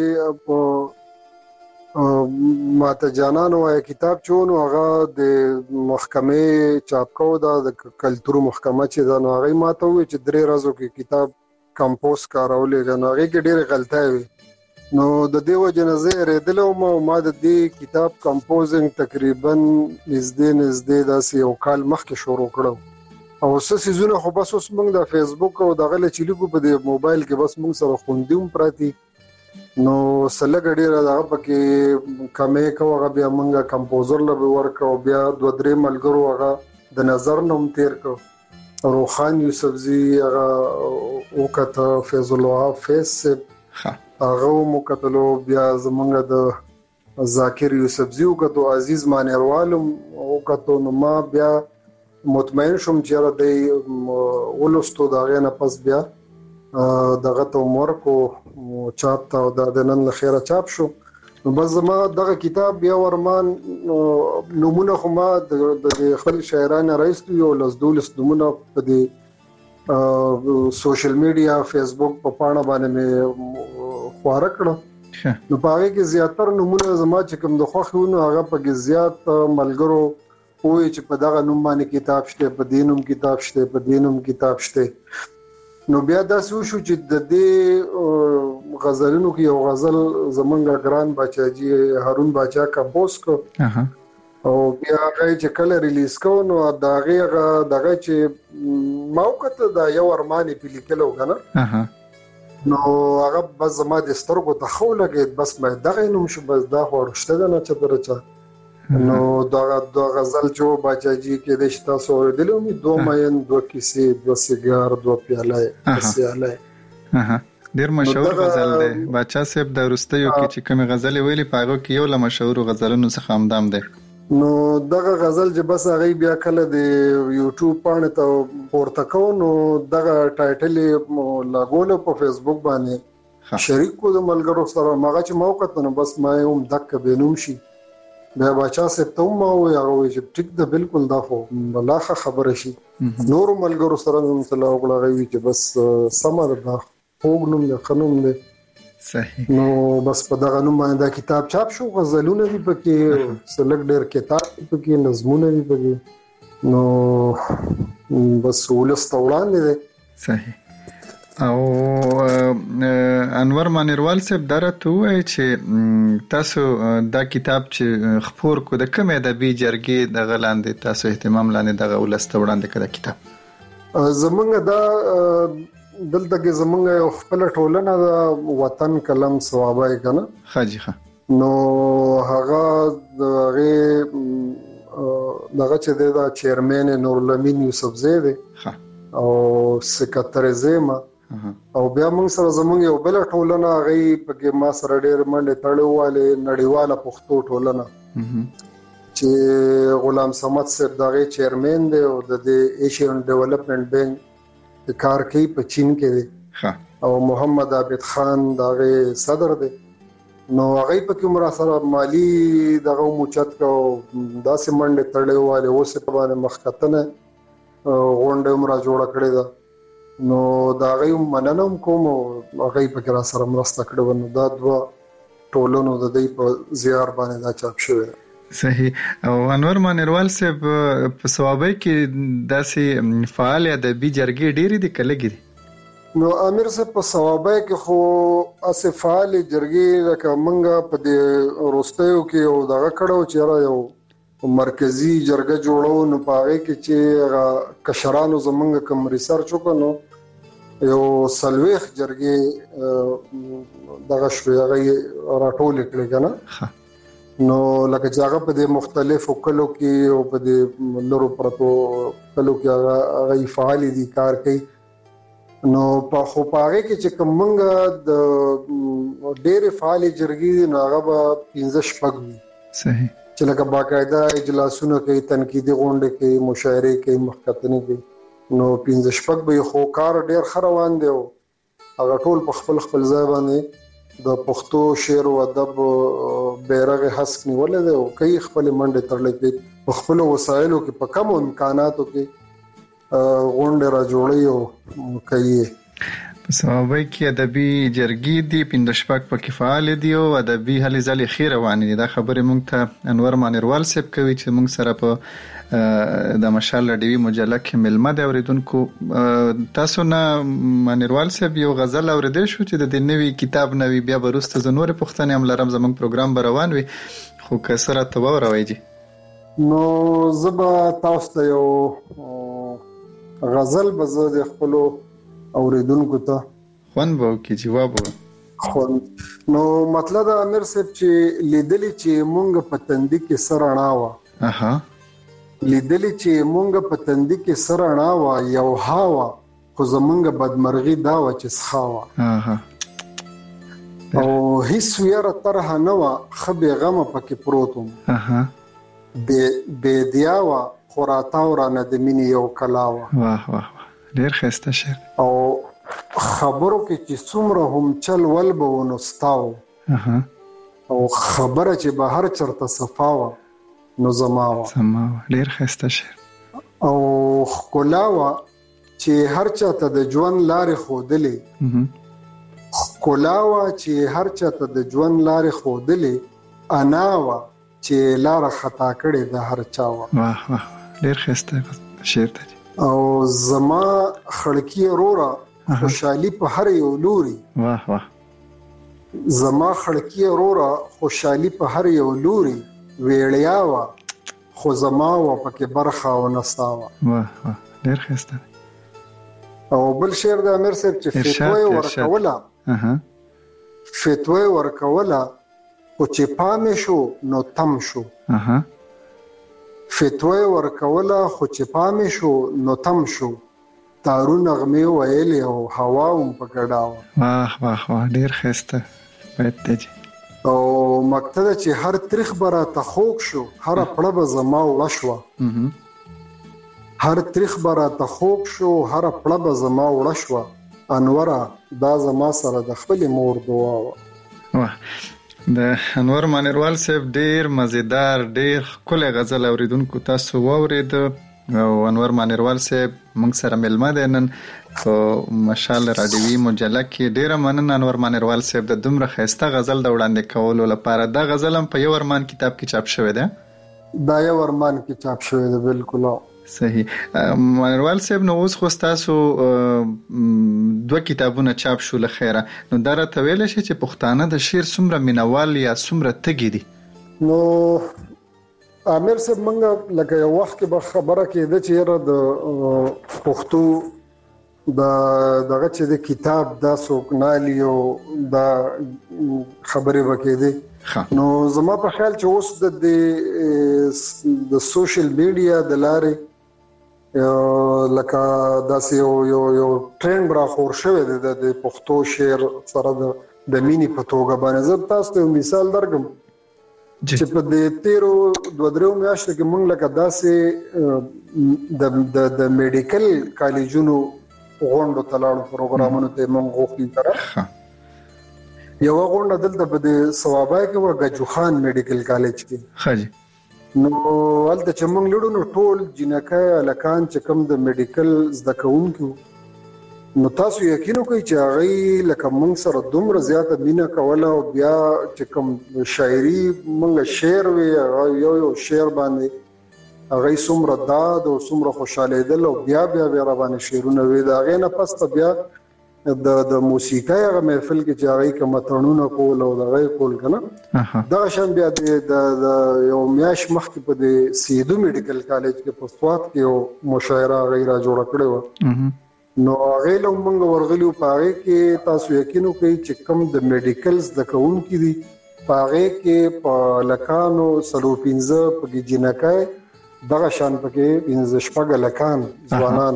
ماته جانانو وایا کتاب چونو هغه د محکمې چاپ کو، دا د کلتور محکمه چې دا هغه ماته وی چې 3 ورځې کې کتاب کمپوز کارولې غنو هغه کې ډېر غلطۍ وي. نو د دې وجه نه زه ریدلو ما د دې کتاب کمپوزینګ تقریبا نږدې داسې یو کال مخکې شروع کړو. او څه سيزونه خو بس اوس موږ د فیسبوک او دغه لچلیګو په دې موبایل کې بس موږ سره خوندیم پراتی. نو سلګ ډیره دغه پکې کمې کوغه بیا موږ کمپوزر لبه ورکو، بیا 2-3 ملګرو هغه د نظر نوم تیر کو. روحان یوسفزی هغه وکړه، فیض الله فیس هغه مکتلو، بیا زمونږ د ذاکر یوسفزی وکړو، عزیز مانیروال وکړو. نو ما بیا مطمئن شوم چې را دی ولستو دغه نه پس بیا دغه ته مرکو چاپ تا د نن لخيره چاپ شو. نو بس ما دغه کتاب بیا ورمان نمونه خو ما د خپل شاعرانه رئیس یو لزدولس نمونه په دې سوشل میډیا فیسبوک په پاڼه باندې مې خبره کړه. نو په هغه کې زیاتره نمونه زما چې کوم د خوښونو هغه په زیات ملګرو پوه چې په دغه نوم باندې کتاب شته، په دینوم کتاب شته، په دینوم کتاب شته. نو بیا داسې وشو چې د دې غزلونو کې یو غزل زمونږ ګران بچاجي هارون باچا کمپوز کو او بیا هغه چې کله ریلیز کو نو دا هغه چې موقته دا یو ارمانی په لیکلو کنه نو هغه بس زما د سترګو ته خو لګید بس مې دغه نوم شو بس دا ورشته ده نه چې درچا نو دا غزل چې باچاجي کې د شتا سور دلو می دو مین دو کیسې دو سیګار دو پیاله سیاله ډیر مشهور غزل دی. باچا صاحب د ورستیو کې چې کوم غزل ویلي پاغو کې یو له مشهور غزلونو څخه همدام دی. نو دغه غزل چې بس هغه بیا کله د یوټیوب باندې ته پورته کو نو دغه ټایټل لاګول په فیسبوک باندې شریک کو د ملګرو سره ماغه چې موقع ته بس ما هم دک بینوم شي بیا باچا صاحب ته مو هغه چې ټیک ده بالکل دا خو بلاخه خبره شي نور ملګرو سره هم تلا وغلغوي چې بس سمره دا خوګنوم د قانون دی صحیح. نو بس په دغه نوم باندې دا کتاب چاپ شو، غزلونه دي پکې سلګ ډېر کتاب پکې نظمونه دي پکې نو بس ولست وړاندې دي. صحیح. او انور مانیروال صاحب درته وایي چې تاسو دا کتاب چې خپور کو د کومه ادبي جرګې د غلاندې تاسو اهتمام لاندې دغه ولست وړاندې کړه کتاب زمونږ دا دلته کې زمونږ خپل ټولنه د وطن قلم ثوابای کنه خاجخه نو هغه دغه چې د چیرمن نورالامین یوسفزی دی او سکرټری زما او بیا موږ سره زمونږ یو بل ټولنه غي په ما سره ډېر منډه تړواله نړیواله پښتو ټولنه چې غلام صمد صاحب دغه چیرمن دی او د ایشین ډیولپمنٹ بینک کار کوي په چین کې دی او محمد عابد خان دغه صدر دی نو هغه په کوم را سره مالی دغه موچت کو داسې منډه تړواله اوس په باندې مخکتنه غونډه مرا جوړ کړی دا نو دا غي مننم کوم هغه په کرا سره مرسته کړو نو دا دوا ټولونو د دې په زیار باندې دا چاپ شوی. صحیح. او انور مانیروال صاحب په ثوابای کې داسې فعال ادبي جرګې ډېری دي کلهږي نو امیر صاحب په ثوابای کې خو اسه فعال جرګې لکه منګه په دې روستیو کې او دغه کړو چې یو مرکزی جرګه جوړو نو پاره کې چې کشرانو زمونږ کوم ریسرچ وکړو یو سلويخ جرګه دغه شوی هغه راټول کړل کنه نو لکه چې هغه په دې مختلفو کلو کې او په دې لورو پرتو کلو کې هغه فعال دي کار کوي نو په خو پاره کې چې کومنګ د ډېر فعال جرګې نو هغه به 15 شپږ وي. صحیح. چې لکه باقاعده اجلاسونه کوي تنقیدي غونډې کوي مشاعره کوي مخکتنې کوي نو 15 شپږ به خو کار ډېر خروان دی او هغه ټول په خپل ځای باندې د پښتو شعر او ادب بیرغ حسک نیولې دی او کوي خپل منډه ترلې کوي په خپل وسایلو کې په کم امکاناتو کې غونډه را جوړي او کوي. په ثوابای کې ادبي جرګې دي 15 شپږ پکې فعال دي او ادبي هلې ځلې خیر روان دي. دا خبره مونږ ته انور مانیروال صاحب کوي چې مونږ سره په د مشال ډیوی مجله کې ملمه د اوریدونکو تاسو نه مانیروال صاحب یو غزل اوریدل شو چې د نوې کتاب نوې بیا برسته زنور پښتنې هم لرم زمونږ پروګرام روان وي خو کسره تبو راويږي نو زبا تاسو ته یو غزل بزو د خپل اوریدونکو ته خوان به کې جواب خو نو مطلب دا امیر صاحب چې لیدلی چې مونږ په تندې کې سرنا وا لیدلی چې مونږ په تندې کې سرنا وا یو هاوا خو زمونږ بدمرغي دا و چې سخاوا او هیڅ ویره ترها نه وا خبي غم پکې پروتم به دیاوا خوراتاو را ندمینی یو کلاوا. واه واه ډیر ښایسته شعر. او خبرو کې چې څومره هم چل ول به ونستاو او خبره چې به هر چرته صفاوه نو زماوه ډیر ښایسته شعر. او ښکلاوه چې هر چاته د ژوند لارې ښودلې ښکلاوه چې هر چاته د ژوند لارې ښودلې اناوه چې لار خطا کړې د هر چا وا. واه واه ډیر ښه شعر دی. او زما خړکی اورورا خوشحالي په هر یو لوري. واه واه زما خړکی اورورا خوشحالي په هر یو لوري ویړیا وا خو زما و پکې برخه و نستاوه. واه واه ډیر ښه. او بل شعر د امیر صاحب چې فتوی ورکوله فتوی ورکوله خو چې پامې شو نو تم شو. فتوی ورکوله خو چې پامې شو نو تم شو. تارو نغمې ویلې او هوا هم په ګډاوه. واه واه واه ډیر ښایسته بیت دی. او مقصد چې هر تاریخ برا ته خوږ شو هر پړه به زما وړه شوه. هر تاریخ برا ته خوږ شو هر پړه به زما وړه شوه. انوره دا زما سره د خپل مور دعا وه. واه د انور مانیروال صاحب ډیر مزیدار ډیر ښکلی غزل اوریدونکو تاسو واورید. او انور مانیروال صاحب موږ سره ملمه دی نن په مشال رادیوي مجله کې. ډیره مننه انور مانیروال صاحب د دومره ښایسته غزل د وړاندې کولو لپاره. دا غزل هم په یو ارمان کتاب کې چاپ شوی دی. دا یو ارمان کې چاپ شوی دی بالکل صحیح. مانیروال صاحب نو اوس خو تاسو 2 کتابونه چاپ شو لخيره نو دا راته ویل شي چې پښتانه د شعر څومره مینوال یا څومره تګي دي؟ نو امیر صاحب منګه لکه یو وخت کې به خبره کېده چې د پښتو دغه چې د کتاب دا څوک نالي او دا خبرې وکړي. نو زما په خیال چې اوس د سوشل میډیا د لارې لکه داسې یو ټرند را خور شوی دی د پښتو شعر سره د مینې په توګه باندې. زه تاسو ته مثال درکړم چې په دې 13 میاشتو کې موږ لکه داسې د میډیکل کالجونو غونډو ته لاړو پروګرامونو ته موږ غوښتي کړه. یو غونډه دلته په دې ثوابای کې و غجو خان میډیکل کالج کې. خاجي نو ولته چې موږ لړو نو ټول جنکای الکان چې کوم د میډیکل زده کوونکو نو تاسو یقین وکړئ چې هغه لکه موږ سره دومره زیاته مینه کوله. او بیا چې کوم شاعري موږ شعر وی یو شعر باندې هغه څومره داد او څومره خوشاله دل او بیا را باندې شعرونه وی. دا غي نه پس ته بیا د موسیقۍ هغه محفل کې چې هغه کوم ترنونه کول او دغه کول کنه دا شان بیا د یو میاش مخکې په د سیدو میډیکل کالج کې په سوات کې یو مشاعره غیره جوړ کړې و. نو هغه له موږ ورغلیو پاره کې تاسو یقین وکړئ چې کوم د میډیکلز د کوونکو دي پاره کې په لکانو سلو 15 په جنکای دغه شان پکې 15 شپږ لکان ځوانان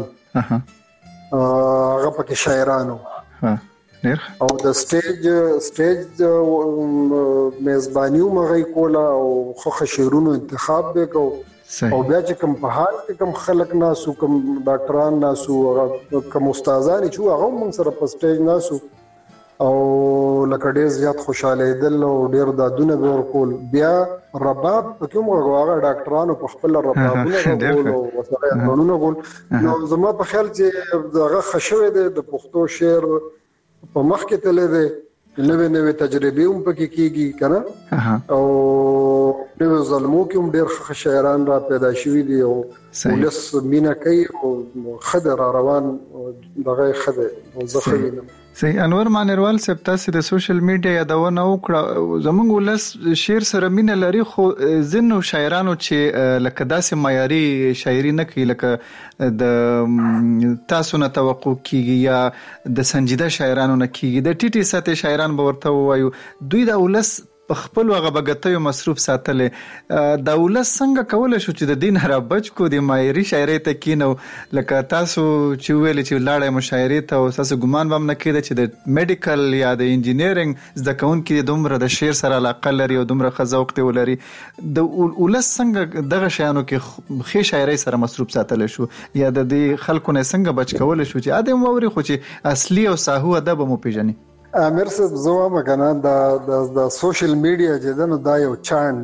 هغه پکې شاعرانو او د سټیج میزبانیو مغې کولا او خو شعرونو انتخاب وکاو. او بیا چې کوم په حال کې کوم خلک ناسو کوم ډاکټران ناسو کوم استادان چې هغه موږ سره په سټیج ناسو او لکه ډېر زیات خوشاله دل او ډېر دادونه به ورکول. بیا رباب په کوم هغه ډاکټرانو په خپل ربابونه ورکول او وسره قانونونه کول. نو زما په خیال چې دغه خشوي د پښتو شعر په مخ کې تللی دی. نوې تجربې هم پکې کیږي کنه او نو ظلمو کې هم ډېر شاعران را پیدا شوي دي او ولس مینا کوي او خدای را روان دغه خدای او زه خوینم. صحیح. انور مانیروال صاحب تاسو د سوشل میډیا یادونه وکړه. زمونږ ولس شعر سره مینه لري خو ځینو شاعرانو چې لکه داسې معیاري شاعري نه کوي لکه د تاسو نه توقع کیږي یا د سنجیده شاعرانو نه کیږي. د ټیټي سطح شاعران به ورته وایو دوی د ولس په خپل هغه بغتیو مصروف ساتلې. د ولس څنګه کولای شو چې د دین را بچ کو د معیاري شاعري ته کینو لکه تاسو چې ویل چې لاړې مشاعري ته او تاسو ګمان بم نه کېده چې د میډیکل یا د انجینرینګ زده کوونکي دومره د شعر سره علاقه لري او دومره خزوق دی ولري. د ولس څنګه دغه شیانو کې خې شاعري سره مصروف ساتل شو یا د دې خلکو نه څنګه بچ کول شو چې ادم ووري خو چې اصلي او ساهو ادب مو پیژني؟ امیر صاحب زه ما کنه د سوشل میډیا چې دنه دا یو چان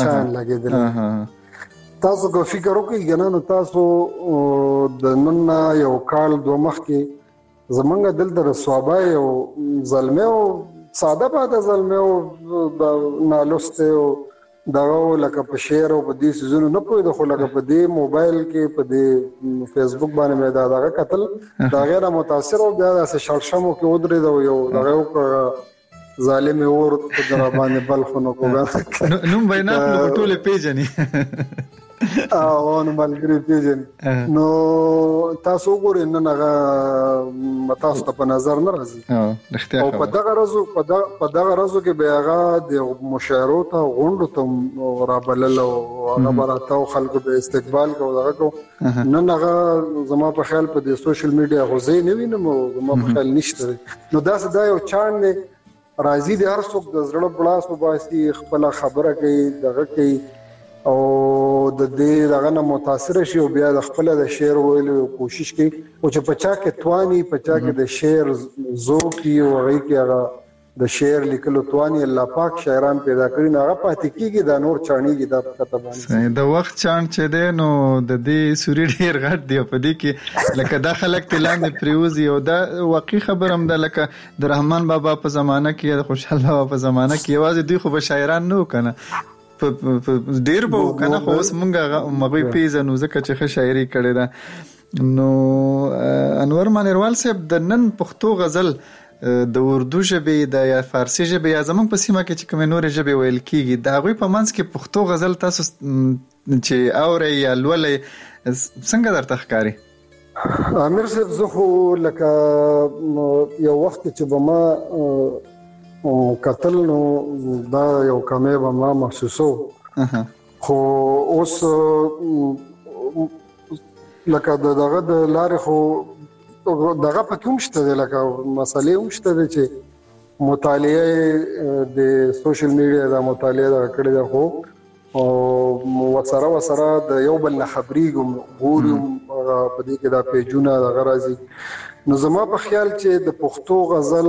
لګیدل. تاسو کو فکر وکړئ کنه نو تاسو د نن یو کال دوه مخ کې زمونږ دلته رسوابای او ظلمه او ساده باده ظلمه او نالسته او دغه لکه په شعر او په دې سيزونو نه پوهېده، خو لکه په دې موبایل کې په دې فیسبوک باندې مې دغه قتل دا غیر متاثر او بیا داسې شړشمو کې ودرېد او یو دغه ظالم اور په در باندې بل خو نو کوګا نوم بینا په ټوله پیژني او نو ملګری پیژني. نو تاسو وګورئ نن هغه تاسو ته په نظر نه راځي او په دغه ورځو کې به هغه د مشاعرو ته غونډو ته رابلل او هغه براته او خلکو به استقبال کوو دغه کو. نن هغه زما په خیال په د سوشل میډیا غوځې نه وینم او زما په خیال نشته. نو دا یو چاڼ دی راځي د هر څوک د زړه بلاس وباسي، خپل خبره کوي دغه کوي او د دې دغه نه متاثر شي او بیا د خپل د شعر ویلو کوشش کوي او چې پچا کې تواني پچا کې د شعر ذوق او هغه کې هغه د شعر لیکلو تواني الله پاک شاعران پیدا کړی نه هغه پاتې کیږي د نور چانيږي د کتابونه د وخت چان چې دی نو د دې سوري ډیر غټ دی په دې کې لکه د خلک تلان پریوزي او دا واقعي خبرم ده لکه د رحمان بابا په زمانه کې د خوشحال بابا په زمانه کې یوازې دوی خو به شاعران نه کنه ډیر به کنه خو اوس مونږه مغوي پیژنو ځکه چې ښه شاعري کړې ده. نو انور مانیروال صاحب د نن پښتو غزل د اردو ژبې د یا فارسی ژبې یا زمونږ په سیمه کې چې کوم نور ژبې ویل کیږي د هغوی په منځ کې پښتو غزل تاسو چې اورئ یا لولئ څنګه درته ښکاري؟ امیر صاحب زه خو لکه یو وخت چې به ما قتل نو دا یو کمې به ما محسوسو خو اوس لکه دغه د لارې خو دغه پکې هم شته دی لکه مسئلې هم شته دی چې مطالعه د سوشل میډیا د مطالعه دغه کړې ده خو او وسره د یو بل نه خبرېږم ګورم په دې کې دا پیجونه دغه راځي. نو زما په خیال چې د پښتو غزل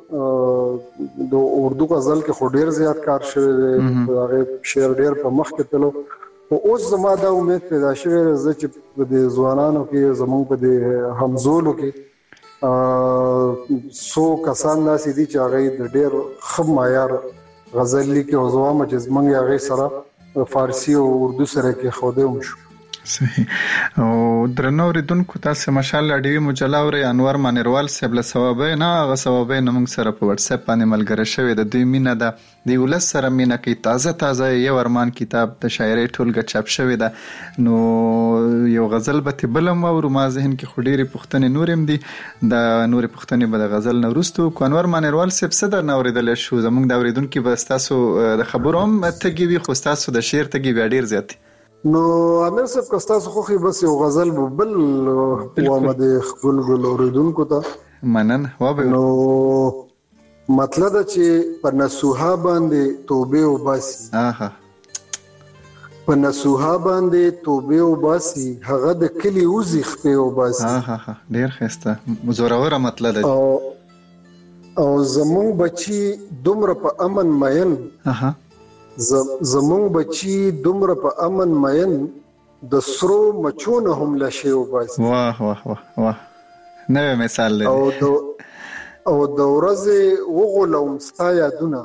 د اردو غزل کې خو ډیر زیات کار شوی دی، هغه شعر ډیر په مخ کې تلو او اوس زما دا امید پیدا شوی دی چې د ځوانانو کې زموږ په د همزولو کې سو کسان داسې دي چې هغه د ډیر ښه معیار غزل لیکي او زما چې زموږ هغه سره فارسی او اردو سره کې خوده هم شو. صحیح. او درنو ریدونکو تاسو ماشاءالله ډیوی مجله اورئ. انور مانیروال صاحب له ثوابه نه هغه ثوابه نه موږ سره په واتس اپ باندې ملګری شوی د دوی مینه ده د ولس سره مینه کوي. تازه یو ارمان کتاب د شاعرۍ ټولګه چاپ شوی ده. نو یو غزل به بلم او ما ذهن کې خډيري پښتنې نورم دي د نورې پښتنې به د غزل نه وروسته کو انور مانیروال صاحب صدر نه اوریدل شو زموږ د اوریدونکو به تاسو د خبروم تګي وي خو تاسو د شعر تګي به ډیر زیات. نو امیر صاحب که تاسو خوخي بس یو غزل بل وامد خپل ګل اوریدونکو ته منن وابه. نو مطلب دا چې په نسوها باندې توبه او باسي په نسوها باندې توبه او باسي هغه د کلی وزي خپه او باسي ډیر خسته زوروره مطلب ده او زمون بچي دومره په امن مین زمون بچي دومره په امن مین د سرو مچونه هم لشي او باسي. واه واه واه نوې مثال دی. او د ورځې وغولوم ستا یادونه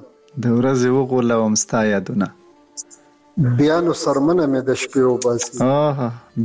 بیا نو سرمنه مې د شپې وباسي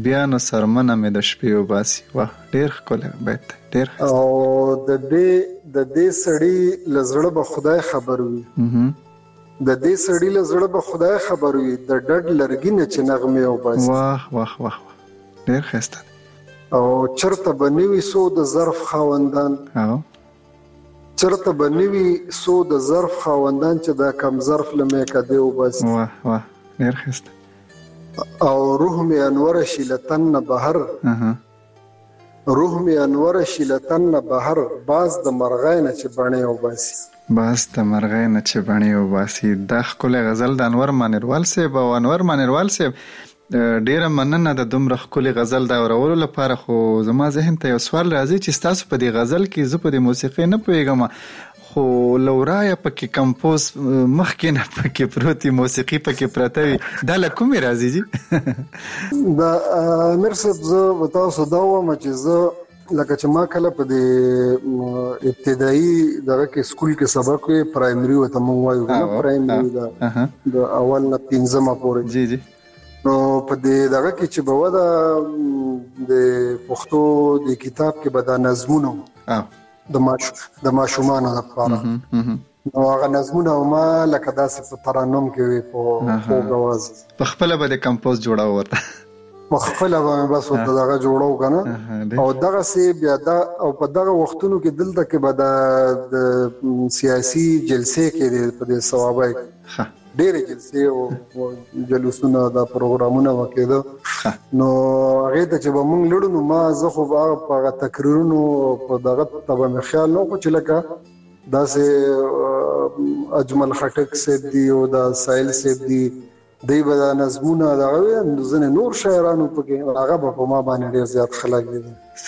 واه ډیر ښکلی بیت ډیر. او د دې سړي له زړه به خدای خبر وي د دې سړي له زړه به خدای خبر وي د ډډ لرګي نه چې نغمې وباسي. واه واه واه ډیر ښایسته. او چرته به نوي سو د ظرف خاوندان چرته به نوي سو د ظرف خاوندان چې دا کم ظرف لمې کده وباسي. واه واه ډیر ښایسته. او روح می انور شیلتن بهر روح می انور شیلتن بهر باز د مرغای نه چې بڼې وباسي دا ښکلی غزل د انور مانیروال صاحب. او انور مانیروال صاحب ډیره مننه د دومره ښکلی غزل د اورولو لپاره. خو زما ذهن ته یو سوال راځي چې تاسو په دې غزل کې زه په دې موسیقۍ نه پوهیږم خو لورایه پکې کمپوز مخکې نه پکې پروتي موسیقي پکې پرته وي دا له کومې راځي جی؟ دا امیر صاحب زه تاسو دا وایم چې زه لکه چې ما کله په دې ابتدایي دغه کې سکول کې سبق وي پرایمري وته مونږ وایو نه پرایمري دا د اول نه 5مه پورې جی جی نو په دې دغه کې چې به ودا د پښتو د کتاب کې به دا نظمونه د ماشومانو لپاره نو هغه نظمونه ما لکه داسې په ترنم کې وي په غواز په خپل به د کمپوز جوړاو ورته په خپل به بس ورته دغه جوړاو کنه او دغه سي بیا دا او په دغه وختونو کې دلته کې به د سیاسي جلسې کې په دې ثوابای ډېرې جلسې او جلوسونه دا پروګرامونه وکړه نو هغه ته چې به مونږ لړو نو ما زه خو په تقریرونو په دغه تبه مې خیال نو کو چې لکه دا سه اجمل خټک سیب دی او دا سایل سیب دی دی به نظمونه دا ځنه نور شاعرانو پکې هغه په ما باندې ډېر زیات خلک دي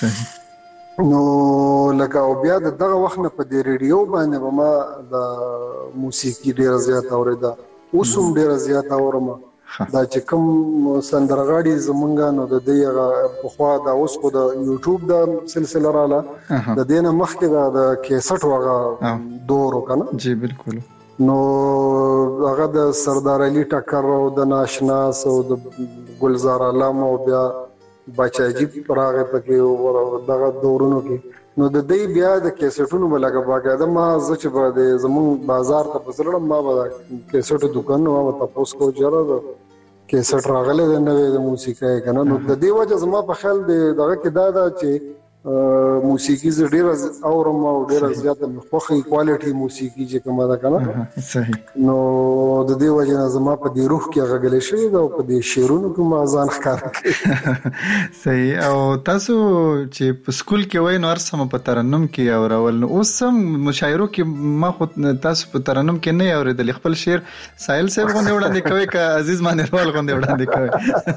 نو لکه او بیا دغه وخت نه په دې ریډیو باندې ما د موسیقي ډېر زیات اوریدا اوسم ډېر زیات اورم دا چې کوم سندرغاړي زمونږ نو د دې په خوا دا اوس کو د یوټیوب د سلسله رااله د دینه مخکې د کیسټ وغه دور وکنه جی بالکل نو هغه د سردار علي ټکر او د ناشناس او د ګلزار علام او بیا بچاجي پراغه پکې دغه دورونو کې نو د دې بیا د کیسټونو بلګه باقاعده ما چې به د زمون بازار ته پسړم ما به کیسټ دکان نو ما تاسو کو جره کیسټ راغله د نوې د موسیقۍ کنه نو د دې وجه زما په خیال دغه کې دا چې موسیقي ز ډیر اورم او ډیر زیات خوخي کوالټي موسیقي چې کومه ده کنه صحیح نو د دې وجه زما په دې روح کې غږلې شوی دا په دې شعرونو کې ما ځان ښکار کړی صحیح او تاسو چې په سکول کې وای نو ارسم په ترنم کې اورول نو اوس هم مشاعرو کې ما خو تاسو په ترنم کې نه اوریدل خپل شعر سایل صاحب غونډه وړاندې کوي که عزیز مانیروال غونډه وړاندې کوي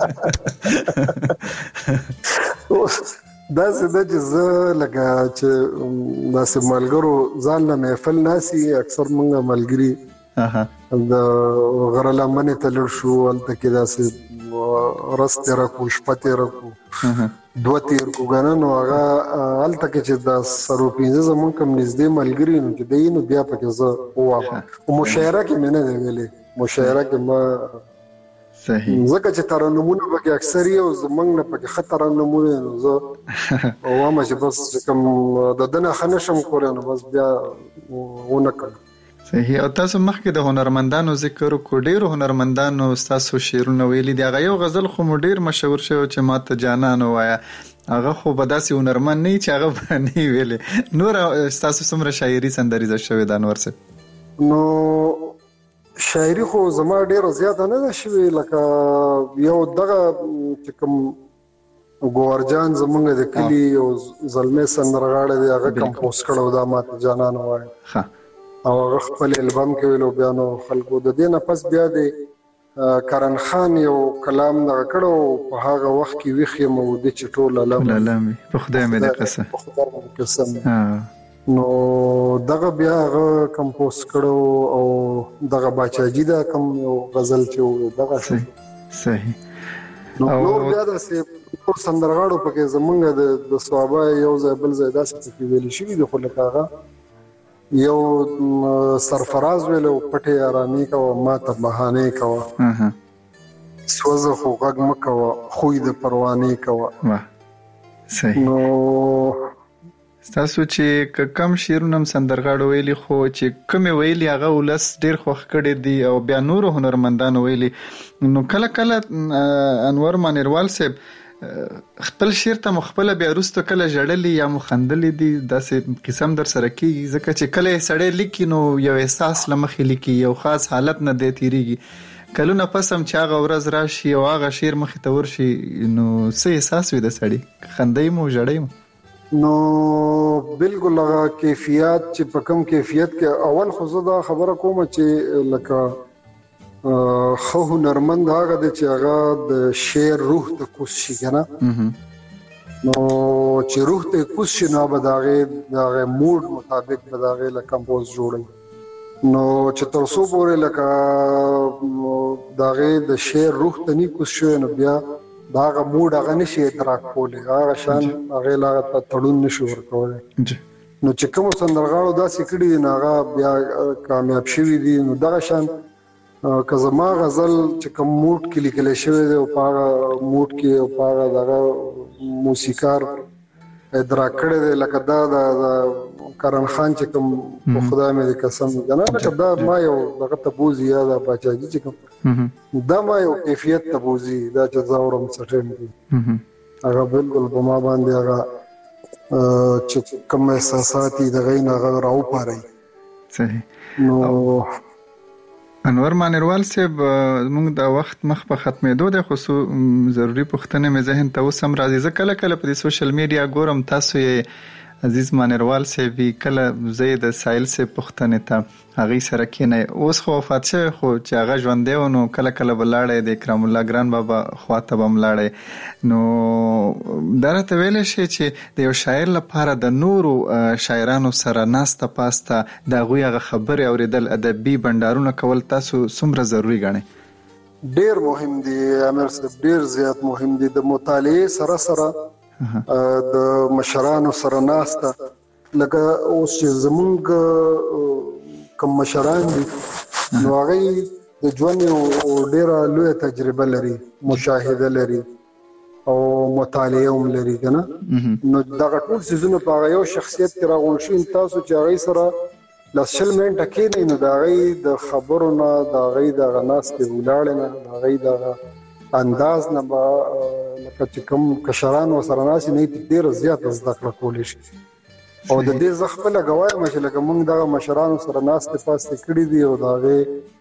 دا څه د زه لکه چې داسې ملګرو ځان له محفل ناسي اکثر مونږ ملګري د غره لمنې ته لړ شو هلته کې داسې رس تېره کړو شپه تېره کړو دوه تېر کړو کنه نو هغه هلته کې چې د 15 زمونږ کوم نږدې ملګري نو چې دی نو بیا پکې زه ووایم خو مشاعره کې مې نه دی ویلې مشاعره کې ما صحیح زکه چې ترنمونه پکې اکثر یو زمنګ نه پکې خطر ترنمونه نو زه او ما چې بس کوم د دنه خنشم کول نو بس بیا ونکړ صحیح او تاسو مخکې د هنرمندانو ذکر کو ډیرو هنرمندانو تاسو شعرونه ویلي دی هغه یو غزل خو ډیر مشهور شو چې ماته جانان وایا هغه خو بداسي هنرمند نه چې هغه باندې ویلي نور تاسو څومره شاعري سندريزه شوی د انور سره نو شاعري خو زما ډیره زیاته نه ده شوې لکه یو دغه چې کوم ګورجان زمونږ د کلی او زلمه سندرغاړي دی هغه کمپوز کړو دا ماته جانان وای او هغه خپل البم کې ویلو بیا نو خلکو د دې نه پس بیا د کرن خان یو کلام دغه کړو په هغه وخت کې ویخې مو د چټول علم په خدای مې د قسم نو دغه بیا هغه کمپوز کړو او دغه باچاجي دا کم یو غزل چې دغه صحیح نو بیا د سندرغاړو پکې زمونږ د ثوابه یو ځای بل ځای داسې پکې ویل شي د خلک هغه یو سرفراز ویلو پټه آرامي کا ما ته بهانه کا سوزه خو غږ مکو خوې د پروانه کا صحیح نو تاسو چې کم شعرونه سندرغاړو ویلي خو چې کوم ویلي هغه ولس ډیر خوښ کړي دي او بیا نور هنرمندانو ویلي نو کله کله انور مانیروال صاحب خپل شعر ته مخبل بیا وروسته کله جړلې یا مخندلې دي داسې قسم در سره کیږي ځکه چې کله سړی لیکي نو یو احساس لمخې لیکي یو خاص حالت نه دی تیریږي کلونه پس هم چې هغه ورځ راشي او هغه شعر مخې ته ورشي نو څه احساس وي د سړی خندای مو جړی مو نو بالکل هغه کیفیت چې په کم کیفیت کې اول خو زه دا خبره کوم چې لکه خو هنرمند هغه د چې هغه د شعر روح ته کوس شي کنه نو چې روح ته کوس شي نو به دغه موډ مطابق به دغه له کمپوز جوړي نو چې تر څو پورې لکه دغه د شعر روح ته نه کوس شي نو بیا داغه موډ هغه نشي ادراک کولی هغه شان هغه لا تړون نشي ورکولی نو چې کوم سندرغاړو داسې کړي دي هغه بیا کامیاب شوي دي. نو دغه شان که زما غزل چې کوم موډ کې لیکل شوی دی او په هغه موډ کې او په هغه دغه موسیقار ادراک کړی دی لکه دا د کرن خان چې کوم په خدای مې قسم کنه لکه دا ما یو دغه تبوزي یا د پاچاګي چې کوم دا ما یو کیفیت تبوزي دا چې زاورم سټیم دي هغه بالکل په ما باندې هغه چې کوم احساسات دغه نه هغه راو پاري. صحیح. نو انور مانیروال صاحب موږ د وخت مخ په ختمېدو د خصو ضروری پوښتنه مې ذهن ته وسم راځي. زه کله کله په سوشل میډیا ګورم تاسو یې عزیز مانیروال صاحب کله زید سایل سے پوښتنه ته هغه سره کینه اوس خو وفات شوی خو چې هغه ژوند دی نو کله کله بلاړې د اکرام الله ګران بابا خواته بم لاړې نو درته ویل شي چې د یو شاعر لپاره د نورو شاعرانو سره ناسته پاسته د غوی خبرې اوریدل ادبي بندارونه کول تاسو څومره ضروری ګڼئ؟ ډیر مهم دي امیر صاحب، ډیر زیات مهم دي. د مطالعه سره سره د مشرانو سره ناسته لکه اوس چې زمونږ کوم مشران دي نو هغه د ژوند ډیره لویه تجربه لري، مشاهده لري او مطالعه هم لري کنه. نو دغه ټول سيزونه په یو شخصیت کې راغون شي تاسو چې هغه سره لاسل منټه کې نه د هغه د خبرونه د هغه د غناس کې ولاړ نه د هغه د انداز نه با لکه چې کوم کشران وسره ناس نه ډیر زیات زده کړه کولې شي او د دې زخپله غواړم چې لکه موږ دغه مشرانو سره ناس ته پاسته کړی دی او دغه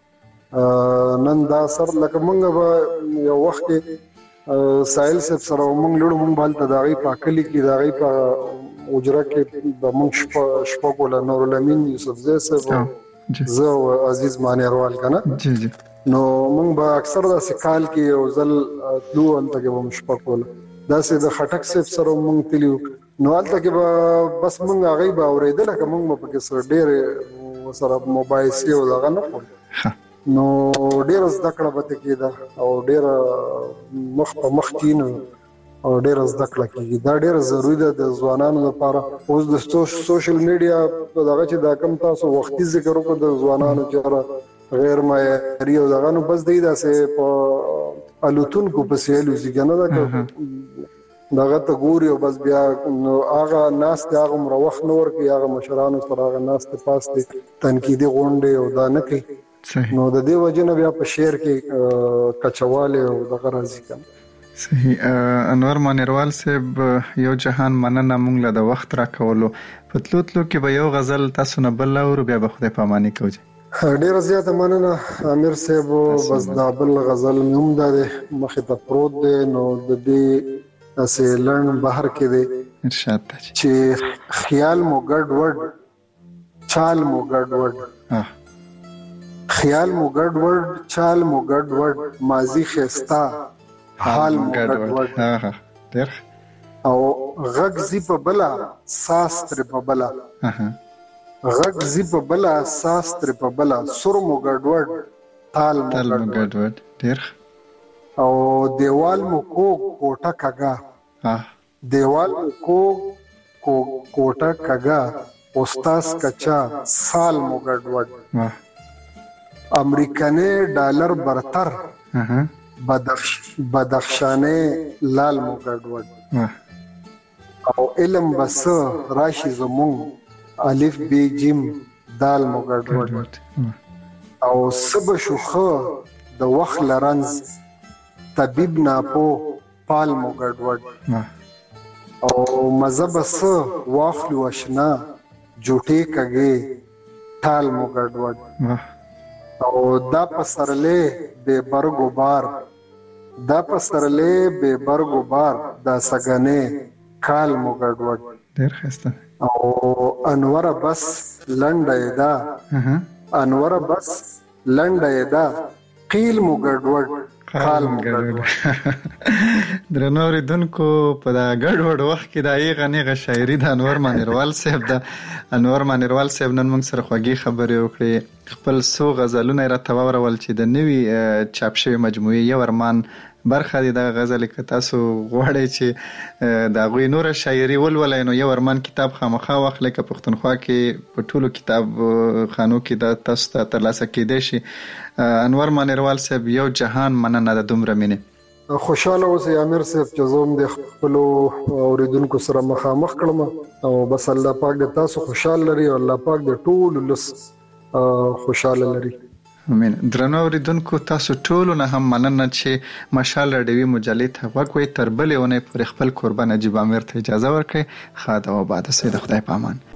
نن دا سر لکه موږ یو وخت سایل صاحب سره موږ لړ موږ بالته دغه پاکلی کې دغه په اجره کې د موږ شپږول نور الامین یوسف زی صاحب زه عزیز مانیروال کنه جی جی نو موږ به اکثر د سکال کې یو ځل تلو انته کې به مشپکول داسې د خټک صاحب سره موږ تلیو نو الته کې به بس موږ هغه به اوریدل که موږ په کې سره ډېر سره موبایل سی او دغه نه نو ډېر زده کړه به کېده او ډېر مخ په مخ کینو او ډېر زده کړه کېږي. دا ډېر ضروري ده د ځوانانو لپاره. اوس د سوشل میډیا دغه چې دا کم تاسو وختي ذکر وکړو د ځوانانو چې غیر معیاري او دغه نو بس دی داسې په الوتونکو په سیلو ځګنه ده دغه ته ګوري او بس بیا نو هغه ناس ته هغه مروخ نور کې هغه مشرانو سره هغه ناس ته پاسته تنقیدي غونډې او دا نه کوي نو د دې وجه نه بیا په شعر کې کچواله او دغه راځي کنه. صحیح. انور مانیروال صاحب یو جهان مننه مونږ له د وخت را کولو پتلوتلو کې به یو غزل تاسو نه بل اور بیا به خدای پاماني کوي. ډیر زیاته مننه امیر صاحب. بس دا بل غزل هم ده مخه ته پروت دی نو د دې اسلن بهر کې دی ارشاد ته چې خیال مو ګډ وډ چال مو ګډ وډ خیال مو ګډ وډ چال مو ګډ وډ ماضی خستا حال مو ګډ وډ او غږ زی په بلا ساس تر په بلا غږ زی په بلا ساس تر په بلا سر مو ګډ وډ تال مو ګډ وډ ډیر او دیوال مو کو کوټه کګا دیوال مو کو کوټه کګا استاد کچا سال مو ګډ وډ امریکنی ډالر برتر بدخشانه لال مو ګډ وډ او علم بس راشي زمون الف بی جیم دال مو ګډ وډ او سب شوخه د وخت لرنز طبيب ناپو پال مو ګډ وډ او مذهب س واخلو اشنا جوټي کګي ټال مو ګډ وډ او دا پسرلې به برګو بار دا پسرلې به برګو بار دا سګنه کال مو ګډ وډ ډېر ښه او انور بس لنډه دا انور بس لنډه دا قیل مو ګډ وډ خال مو ګډ وډ درنور دونکو په دا ګډ وډ وخت کې دا یې غنیغه شاعري د انور مانیروال صاحب د انور مانیروال صاحب نن موږ سره خوږی خبرې وکړې خپل سو غزلونه را تواورول چې د نوې چاپ شوی مجموعه یو ارمان برخه دي د غزل کې تاسو غواړئ چې د غوي نور شاعري ولولای نو یو ورمان کتاب خامخا واخلئ که پښتونخوا کې په ټولو کتاب خانو کې د تاسو ته ترلاسه کېدای شي. انور مانیروال صاحب یو جهان مننه د دومره مینه. خوشاله اوسئ امیر صاحب چې زوم د خپل اوریدونکو سره مخامخ کړم او بس الله پاک د تاسو خوشاله لري او الله پاک د ټول لس خوشاله لري. امين. درنو اوریدونکو تاسو ټول نه هم مننه چې مشال رادیوي مجلې ته وګورئ. تر بلې ونې پر خپل قربان نجیب امیر ته اجازه ورکړئ. خاطر او بعد سید خدای پامان.